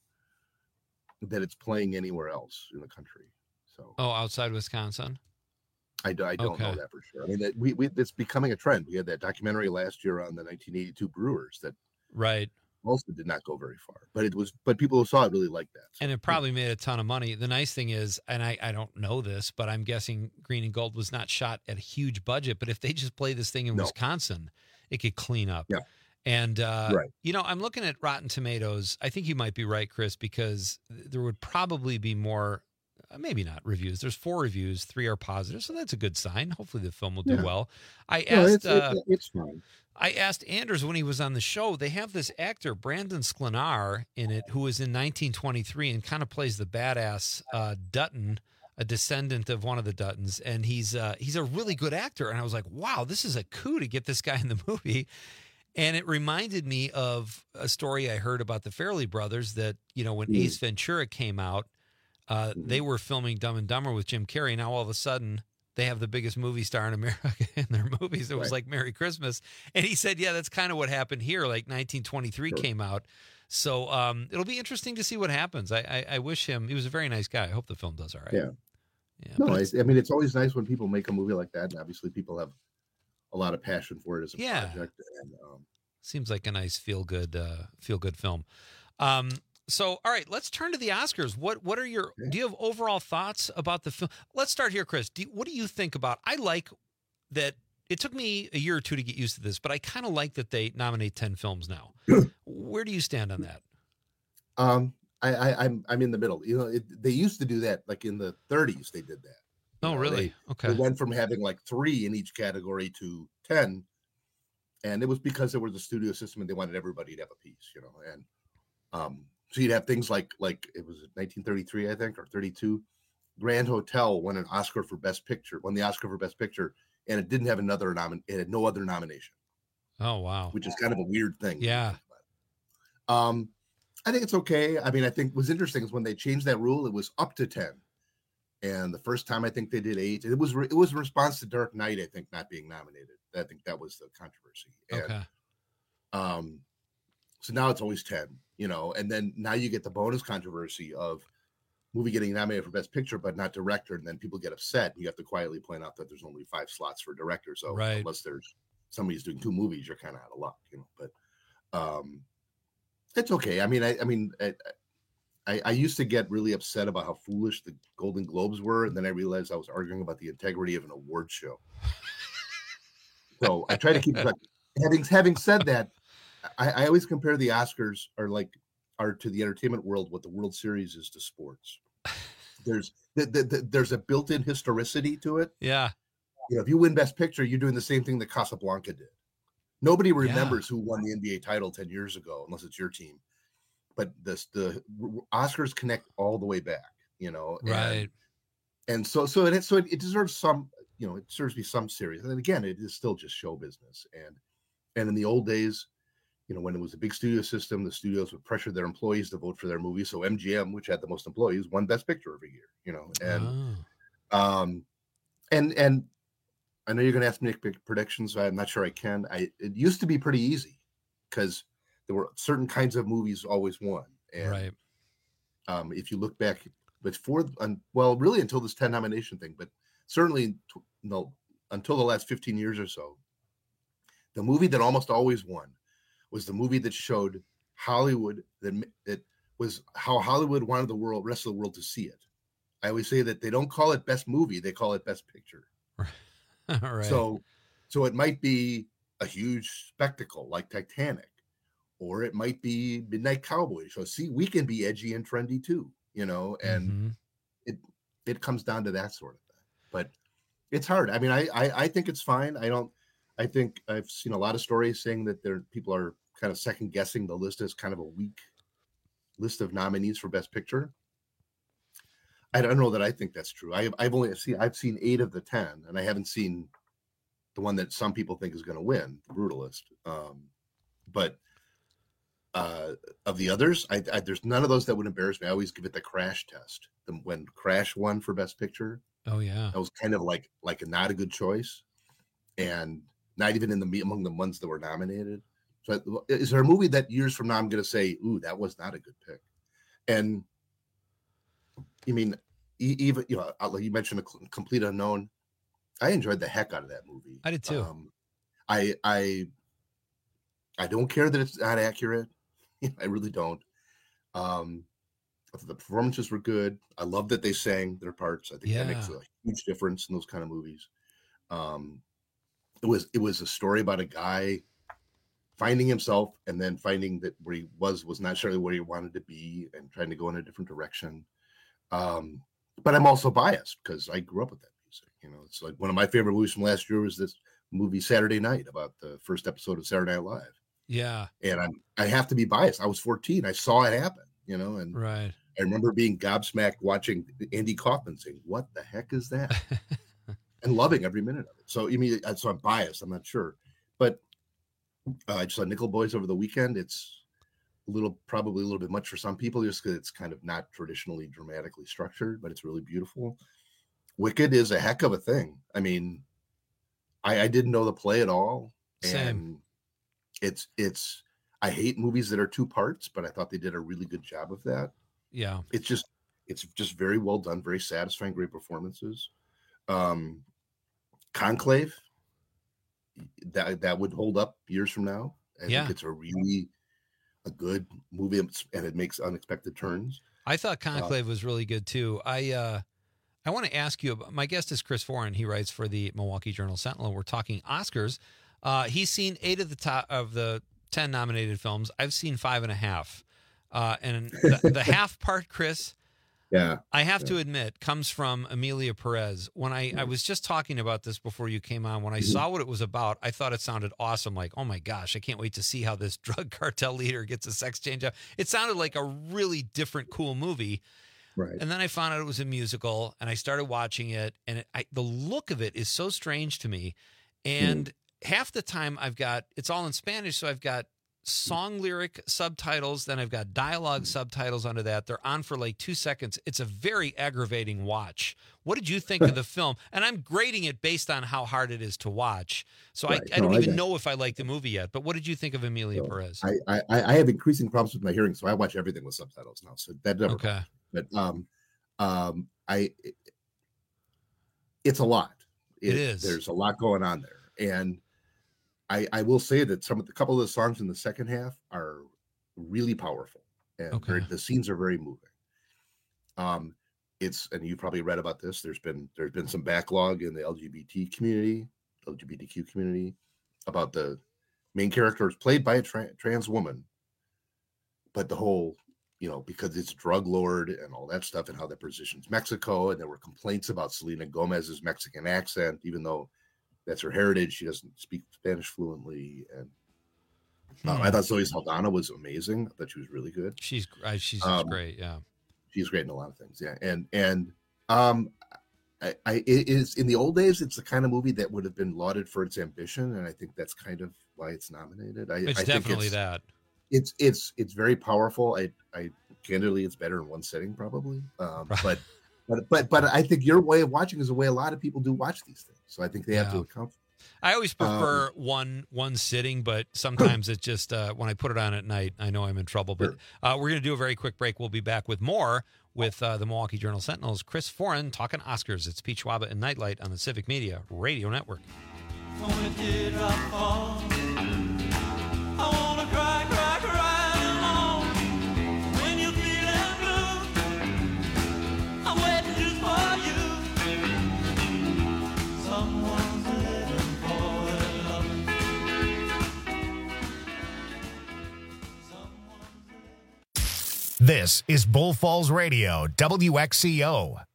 that it's playing anywhere else in the country. So outside Wisconsin? I don't know that for sure. I mean, it's becoming a trend. We had that documentary last year on the 1982 Brewers that right also did not go very far, but people who saw it really liked that. So, and it probably made a ton of money. The nice thing is, and I don't know this, but I'm guessing Green and Gold was not shot at a huge budget, but if they just play this thing in Wisconsin, it could clean up. Yeah. And, right. You know, I'm looking at Rotten Tomatoes. I think you might be right, Chris, because there would probably be more, maybe not reviews. There's 4 reviews, 3 are positive. So that's a good sign. Hopefully the film will do well. I asked, it's fine. I asked Anders when he was on the show, they have this actor, Brandon Sklenar, in it, who was in 1923 and kind of plays the badass Dutton, a descendant of one of the Duttons. And he's a really good actor. And I was like, wow, this is a coup to get this guy in the movie. And it reminded me of a story I heard about the Farrelly brothers that, you know, when Ace Ventura came out, they were filming Dumb and Dumber with Jim Carrey. Now all of a sudden they have the biggest movie star in America in their movies. It was like Merry Christmas. And he said, yeah, that's kind of what happened here. Like 1923 came out. So it'll be interesting to see what happens. I wish him, he was a very nice guy. I hope the film does all right. Yeah. No, I mean, it's always nice when people make a movie like that. And obviously people have a lot of passion for it as a project. And, seems like a nice feel good film. So, all right, let's turn to the Oscars. What are your, do you have overall thoughts about the film? Let's start here, Chris. What do you think about, I like that it took me a year or 2 to get used to this, but I kind of like that they nominate 10 films now. Where do you stand on that? I'm in the middle. You know, they used to do that, like in the 30s, they did that. Oh, really? Okay. They went from having like 3 in each category to 10. And it was because there was a studio system and they wanted everybody to have a piece, you know. And so you'd have things like it was 1933, I think, or 32. Grand Hotel won the Oscar for Best Picture, and it didn't have it had no other nomination. Oh, wow. Which is kind of a weird thing. Yeah. I think it's okay. I mean, I think what's interesting is when they changed that rule, it was up to 10. And the first time I think they did 8. It was a response to Dark Knight, I think, not being nominated. I think that was the controversy. And, so now it's always 10, you know, and then now you get the bonus controversy of movie getting nominated for Best Picture, but not director. And then people get upset. You have to quietly point out that there's only 5 slots for director. So unless there's somebody's doing 2 movies, you're kind of out of luck, you know, but it's okay. I mean, I used to get really upset about how foolish the Golden Globes were. And then I realized I was arguing about the integrity of an award show. So I try to keep track. Having said that, I always compare the Oscars are to the entertainment world what the World Series is to sports. There's a built-in historicity to it. Yeah. You know, if you win Best Picture, you're doing the same thing that Casablanca did. Nobody remembers who won the NBA title 10 years ago, unless it's your team. But the Oscars connect all the way back, you know. Right. And so it deserves some. it serves me some serious. And again, it is still just show business. And in the old days, when it was a big studio system, the studios would pressure their employees to vote for their movies. So MGM, which had the most employees, won Best Picture every year. And I know you're going to ask me to make predictions. I'm not sure I can. It used to be pretty easy because there were certain kinds of movies always won. And, right. If you look back really until this 10 nomination thing, but certainly until the last 15 years or so, the movie that almost always won was the movie that showed Hollywood that was how Hollywood wanted the rest of the world to see it. I always say that they don't call it best movie, they call it best picture. Right. So it might be a huge spectacle like Titanic, or it might be Midnight Cowboy. So see, we can be edgy and trendy too, and it comes down to that sort of thing. But it's hard. I mean, I think it's fine. I think I've seen a lot of stories saying that people are kind of second guessing the list as kind of a weak list of nominees for Best Picture. I don't know that I think that's true. I've seen 8 of the 10, and I haven't seen the one that some people think is going to win, The Brutalist. But of the others, there's none of those that would embarrass me. I always give it the Crash test. When Crash won for Best Picture, oh yeah, that was kind of like a not a good choice, and not even among the ones that were nominated. So, is there a movie that years from now I'm going to say, "Ooh, that was not a good pick"? And you mean even like you mentioned, A Complete Unknown. I enjoyed the heck out of that movie. I did too. I don't care that it's not accurate. I really don't. The performances were good. I love that they sang their parts. I think that makes a huge difference in those kind of movies. It was a story about a guy finding himself and then finding that where he was not necessarily where he wanted to be and trying to go in a different direction. But I'm also biased because I grew up with that music. It's like one of my favorite movies from last year was this movie Saturday Night, about the first episode of Saturday Night Live. Yeah. And I have to be biased. I was 14. I saw it happen, and right. I remember being gobsmacked watching Andy Kaufman saying, "What the heck is that?" and loving every minute of it. So so I'm biased. I'm not sure, but I just saw Nickel Boys over the weekend. It's probably a little bit much for some people just because it's kind of not traditionally dramatically structured, but it's really beautiful. Wicked is a heck of a thing. I mean, I didn't know the play at all. Same. And I hate movies that are 2 parts, but I thought they did a really good job of that. Yeah. It's just very well done, very satisfying, great performances. Conclave, that would hold up years from now. I think it's a good movie, and it makes unexpected turns. I thought Conclave was really good too. I want to ask you about, my guest is Chris Foran. He writes for the Milwaukee Journal-Sentinel. We're talking Oscars. He's seen 8 of the 10 nominated films. I've seen 5.5. And the half part, Chris, I have to admit, comes from Emilia Perez. When I was just talking about this before you came on, when I saw what it was about, I thought it sounded awesome. Like, oh my gosh, I can't wait to see how this drug cartel leader gets a sex change up. It sounded like a really different, cool movie. Right. And then I found out it was a musical, and I started watching it, and the look of it is so strange to me. And half the time it's all in Spanish, so I've got song lyric subtitles, then I've got dialogue subtitles under that. They're on for like 2 seconds. It's a very aggravating watch. What did you think of the film? And I'm grading it based on how hard it is to watch. So I don't even know if I like the movie yet. But what did you think of Emilia Perez? I have increasing problems with my hearing, so I watch everything with subtitles now. So that never comes. But it's a lot. It is. There's a lot going on there, and I will say that a couple of the songs in the second half are really powerful, and the scenes are very moving. And you probably read about this. There's been some backlog in the LGBTQ community about the main character is played by a trans woman, but the whole, because it's drug lord and all that stuff and how that positions Mexico, and there were complaints about Selena Gomez's Mexican accent, even though that's her heritage. She doesn't speak Spanish fluently, and I thought Zoe Saldana was amazing. I thought she was really good. She's great. Yeah, she's great in a lot of things. Yeah, and it is in the old days. It's the kind of movie that would have been lauded for its ambition, and I think that's kind of why it's nominated. It's definitely that. It's very powerful. I candidly, it's better in one sitting probably. But I think your way of watching is the way a lot of people do watch these things. So I think they have to account for. I always prefer one sitting, but sometimes it's just when I put it on at night, I know I'm in trouble. But we're going to do a very quick break. We'll be back with more with the Milwaukee Journal Sentinel's Chris Foran talking Oscars. It's Pete Schwaba and Nightlight on the Civic Media Radio Network. This is Bull Falls Radio, WXCO.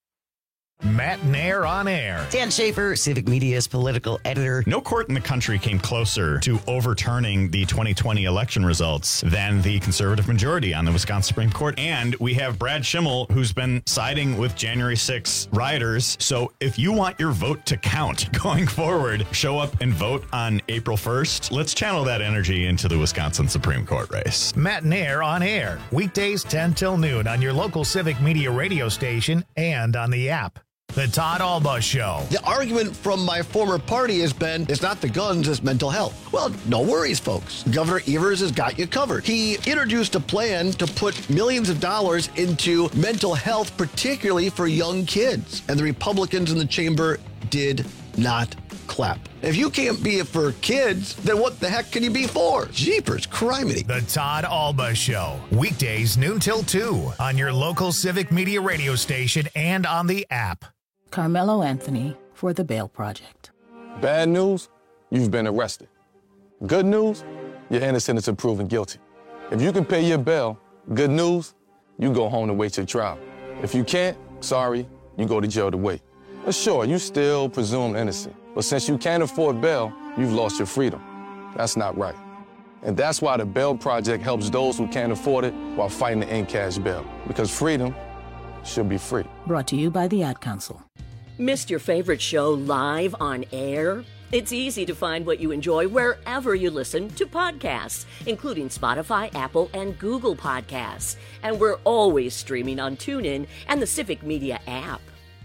Matt Nair on air. Dan Schaefer, Civic Media's political editor. No court in the country came closer to overturning the 2020 election results than the conservative majority on the Wisconsin Supreme Court. And we have Brad Schimmel, who's been siding with January 6 rioters. So if you want your vote to count going forward, show up and vote on April 1st. Let's channel that energy into the Wisconsin Supreme Court race. Matt Nair on air, weekdays 10 till noon on your local Civic Media radio station and on the app. The Todd Alba Show. The argument from my former party has been, it's not the guns, it's mental health. Well, no worries, folks. Governor Evers has got you covered. He introduced a plan to put millions of dollars into mental health, particularly for young kids. And the Republicans in the chamber did not clap. If you can't be it for kids, then what the heck can you be for? Jeepers, criminy. The Todd Alba Show. Weekdays noon till 2 on your local Civic Media radio station and on the app. Carmelo Anthony for the Bail Project. Bad news, you've been arrested. Good news, you're innocent until proven guilty. If you can pay your bail, good news, you go home to wait your trial. If you can't, sorry, you go to jail to wait. But sure, you still presumed innocent. But since you can't afford bail, you've lost your freedom. That's not right. And that's why the Bail Project helps those who can't afford it while fighting to end cash bail. Because freedom should be free. Brought to you by the Ad Council. Missed your favorite show live on air? It's easy to find what you enjoy wherever you listen to podcasts, including Spotify, Apple, and Google Podcasts. And we're always streaming on TuneIn and the Civic Media app.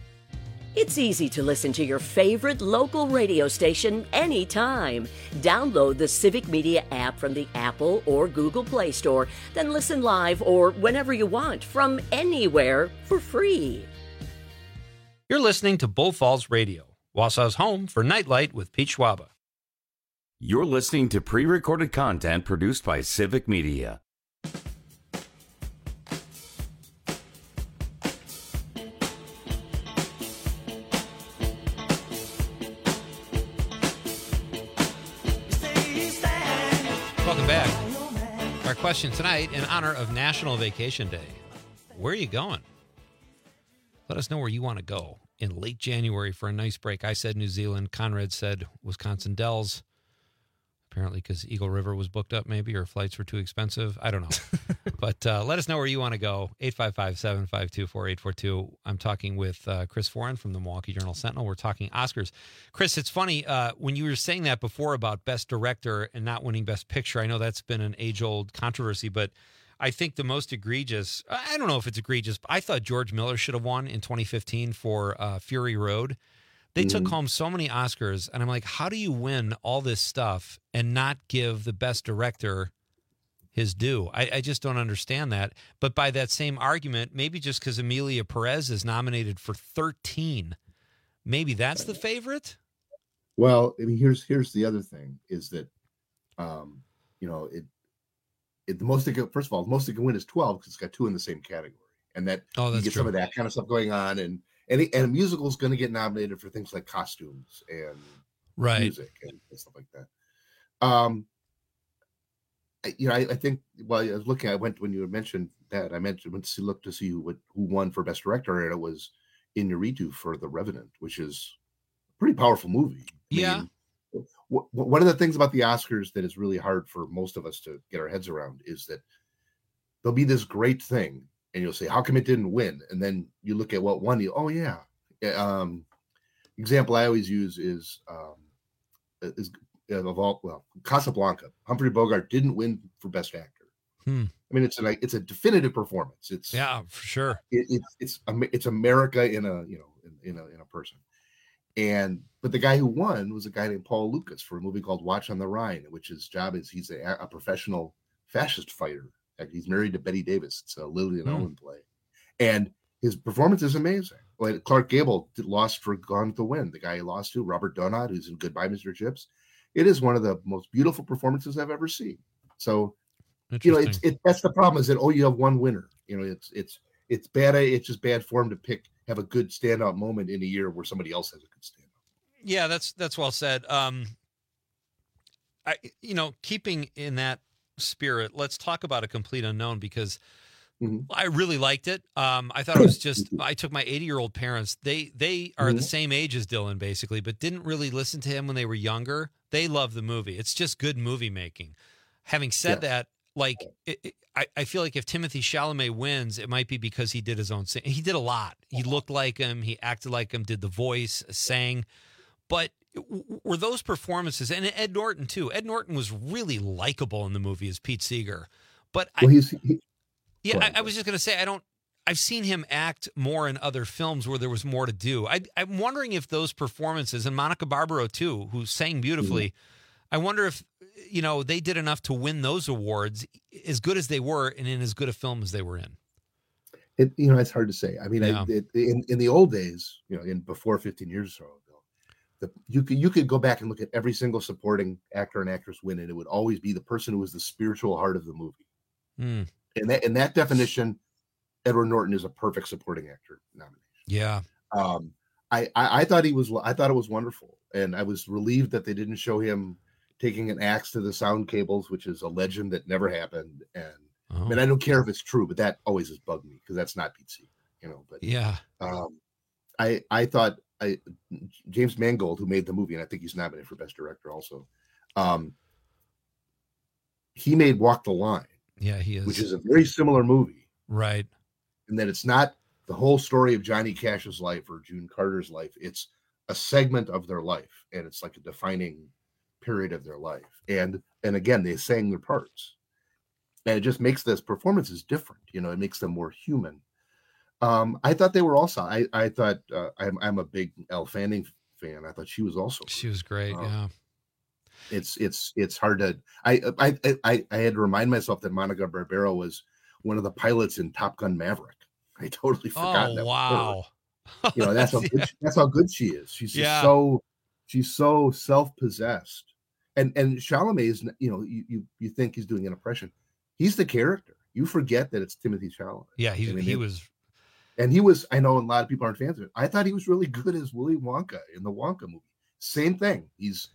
It's easy to listen to your favorite local radio station anytime. Download the Civic Media app from the Apple or Google Play Store, then listen live or whenever you want from anywhere for free. You're listening to Bull Falls Radio, Wausau's home for Nightlight with Pete Schwaba. You're listening to pre-recorded content produced by Civic Media. Welcome back. Our question tonight, in honor of National Vacation Day. Where are you going? Let us know where you want to go in late January for a nice break. I said New Zealand. Conrad said Wisconsin Dells. Apparently because Eagle River was booked up maybe, or flights were too expensive. I don't know. But let us know where you want to go. 855-752-4842. I'm talking with Chris Foran from the Milwaukee Journal Sentinel. We're talking Oscars. Chris, it's funny, when you were saying that before about Best Director and not winning Best Picture, I know that's been an age-old controversy, but I think the most egregious, I don't know if it's egregious, but I thought George Miller should have won in 2015 for Fury Road. They took home so many Oscars, and I'm like, how do you win all this stuff and not give the best director his due? I just don't understand that. But by that same argument, maybe just because Emilia Perez is nominated for 13, maybe that's the favorite? Well, I mean, here's the other thing is that, the most it can, first of all, the most it can win is 12 because it's got 2 in the same category. And that you get some of that kind of stuff going on. And a musical is going to get nominated for things like costumes and music and stuff like that. I think while I was looking, when you mentioned that, I went to look to see who won for Best Director, and it was Iñárritu for The Revenant, which is a pretty powerful movie. I mean, one of the things about the Oscars that is really hard for most of us to get our heads around is that there'll be this great thing, and you'll say, how come it didn't win? And then you look at what won, oh yeah, Example I always use is Casablanca. Humphrey Bogart didn't win for Best Actor. I mean, it's a definitive performance. It's for sure. It's America in a person. But the guy who won was a guy named Paul Lucas for a movie called Watch on the Rhine, which his job is he's a professional fascist fighter. He's married to Betty Davis. It's a Lillian Owen play, and his performance is amazing. Like Clark Gable lost for Gone with the Wind. The guy he lost to, Robert Donat, who's in Goodbye, Mr. Chips. It is one of the most beautiful performances I've ever seen. So, that's the problem is that you have one winner. It's bad. It's just bad form to have a good standout moment in a year where somebody else has a good standout. Yeah, that's well said. Keeping in that spirit, let's talk about A Complete Unknown because I really liked it. I thought it was just, I took my 80-year-old parents. They are the same age as Dylan basically, but didn't really listen to him when they were younger. They love the movie. It's just good movie making. Having said that, I feel like if Timothée Chalamet wins, it might be because he did his own thing. He did a lot. He looked like him. He acted like him, did the voice, sang. But were those performances, and Ed Norton too. Ed Norton was really likable in the movie as Pete Seeger. But I was just going to say, I've seen him act more in other films where there was more to do. I'm wondering if those performances, and Monica Barbaro too, who sang beautifully, I wonder if, they did enough to win those awards as good as they were and in as good a film as they were in. It's hard to say. I mean, in the old days, before 15 years or so ago, you could go back and look at every single supporting actor and actress win, and it would always be the person who was the spiritual heart of the movie. In that definition, Edward Norton is a perfect supporting actor nomination. Yeah. I thought it was wonderful, and I was relieved that they didn't show him taking an axe to the sound cables, which is a legend that never happened. And I mean, I don't care if it's true, but that always has bugged me because that's not Pete Seeger, But I thought James Mangold, who made the movie, and I think he's nominated for Best Director also. He made Walk the Line. Yeah, he is. Which is a very similar movie. Right. And that it's not the whole story of Johnny Cash's life or June Carter's life. It's a segment of their life. And it's like a defining period of their life. And again, they sang their parts. And it just makes this performances different. It makes them more human. I thought they were also, I thought I'm a big Elle Fanning fan. I thought she was also great. She was great. Yeah. It's hard to, I had to remind myself that Monica Barbaro was one of the pilots in Top Gun Maverick. I totally forgot that. Wow. That's how good she is. She's so self-possessed. And Chalamet is, you think he's doing an impression. He's the character. You forget that it's Timothée Chalamet. Yeah, he was. I know a lot of people aren't fans of it. I thought he was really good as Willy Wonka in the Wonka movie. Same thing. He's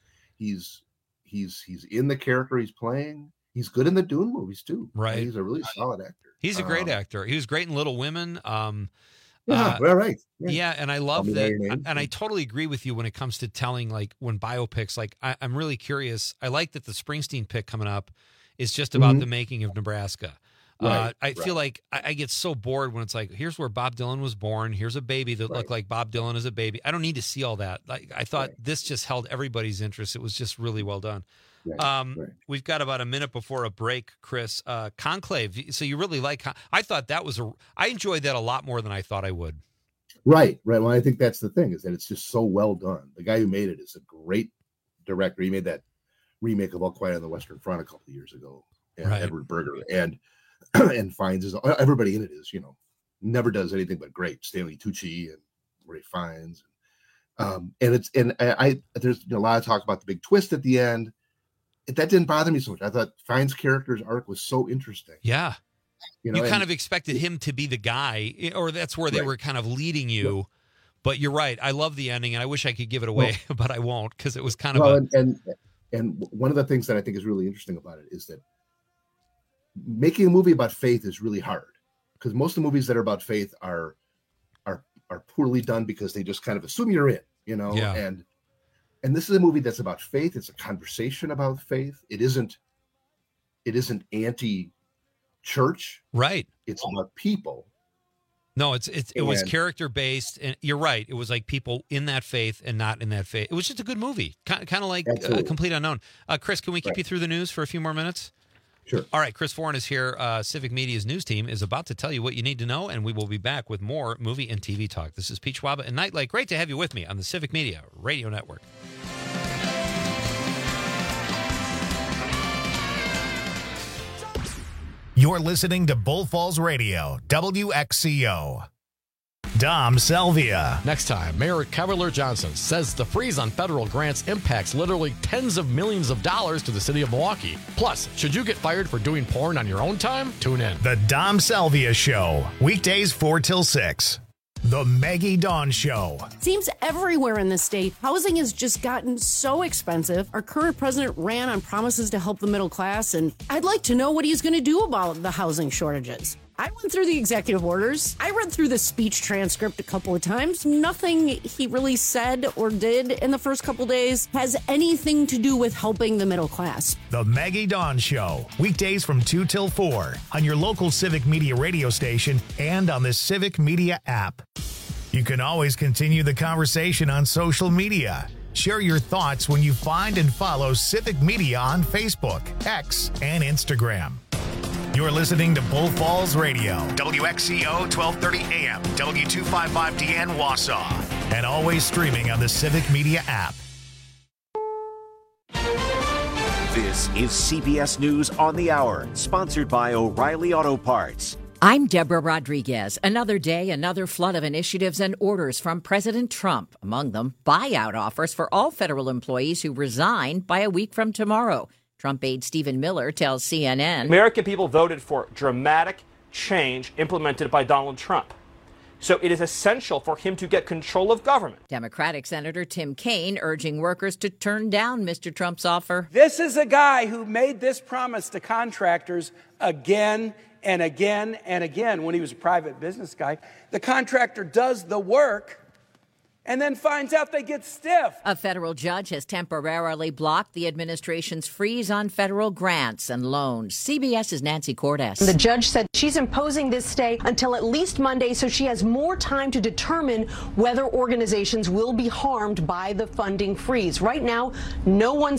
in the character he's playing. He's good in the Dune movies too. Right. He's a really solid actor. He's a great actor. He was great in Little Women. Right. Yeah, and I love that. And I totally agree with you when it comes to telling, like, when biopics, like, I'm really curious. I like that the Springsteen pick coming up is just about the making of Nebraska. I feel like I get so bored when it's like, here's where Bob Dylan was born. Here's a baby that looked like Bob Dylan as a baby. I don't need to see all that. Like, I thought this just held everybody's interest. It was just really well done. We've got about a minute before a break, Chris. Conclave. So you really like? I thought that was I enjoyed that a lot more than I thought I would. Right. Well, I think that's the thing is that it's just so well done. The guy who made it is a great director. He made that remake of All Quiet on the Western Front a couple of years ago, and Edward Berger and Fiennes everybody in it is never does anything but great. Stanley Tucci and Ray Fiennes, and there's a lot of talk about the big twist at the end. That didn't bother me so much. I thought Fiennes' character's arc was so interesting. Yeah. You kind of expected him to be the guy, or that's where they were kind of leading you. Yeah. But you're right. I love the ending, and I wish I could give it away, but I won't because it was kind of and one of the things that I think is really interesting about it is that making a movie about faith is really hard because most of the movies that are about faith are poorly done because they just kind of assume you're in, And this is a movie that's about faith. It's a conversation about faith. It isn't anti-church. Right. It's about people. No, it was character based, and you're right. It was like people in that faith and not in that faith. It was just a good movie, kind of like Complete Unknown. Chris, can we keep you through the news for a few more minutes? Sure. All right, Chris Foran is here. Civic Media's news team is about to tell you what you need to know, and we will be back with more movie and TV talk. This is Pete Schwaba and Nightlight. Great to have you with me on the Civic Media Radio Network. You're listening to Bull Falls Radio, WXCO. Dom Selvia. Next time, Mayor Cavalier Johnson says the freeze on federal grants impacts literally tens of millions of dollars to the city of Milwaukee. Plus, should you get fired for doing porn on your own time? Tune in. The Dom Selvia Show, weekdays 4 till 6. The Maggie Dawn Show. Seems everywhere in the state, housing has just gotten so expensive. Our current president ran on promises to help the middle class, and I'd like to know what he's going to do about the housing shortages. I went through the executive orders. I read through the speech transcript a couple of times. Nothing he really said or did in the first couple days has anything to do with helping the middle class. The Maggie Dawn Show, weekdays from 2 till 4 on your local Civic Media radio station and on the Civic Media app. You can always continue the conversation on social media. Share your thoughts when you find and follow Civic Media on Facebook, X, and Instagram. You're listening to Bull Falls Radio, WXCO 1230 AM, W255DN Wausau, and always streaming on the Civic Media app. This is CBS News on the Hour, sponsored by O'Reilly Auto Parts. I'm Deborah Rodriguez. Another day, another flood of initiatives and orders from President Trump. Among them, buyout offers for all federal employees who resign by a week from tomorrow. Trump aide Stephen Miller tells CNN, American people voted for dramatic change implemented by Donald Trump. So it is essential for him to get control of government. Democratic Senator Tim Kaine urging workers to turn down Mr. Trump's offer. This is a guy who made this promise to contractors again and again and again when he was a private business guy. The contractor does the work and then finds out they get stiff. A federal judge has temporarily blocked the administration's freeze on federal grants and loans. CBS's Nancy Cordes. The judge said she's imposing this stay until at least Monday so she has more time to determine whether organizations will be harmed by the funding freeze. Right now, no one's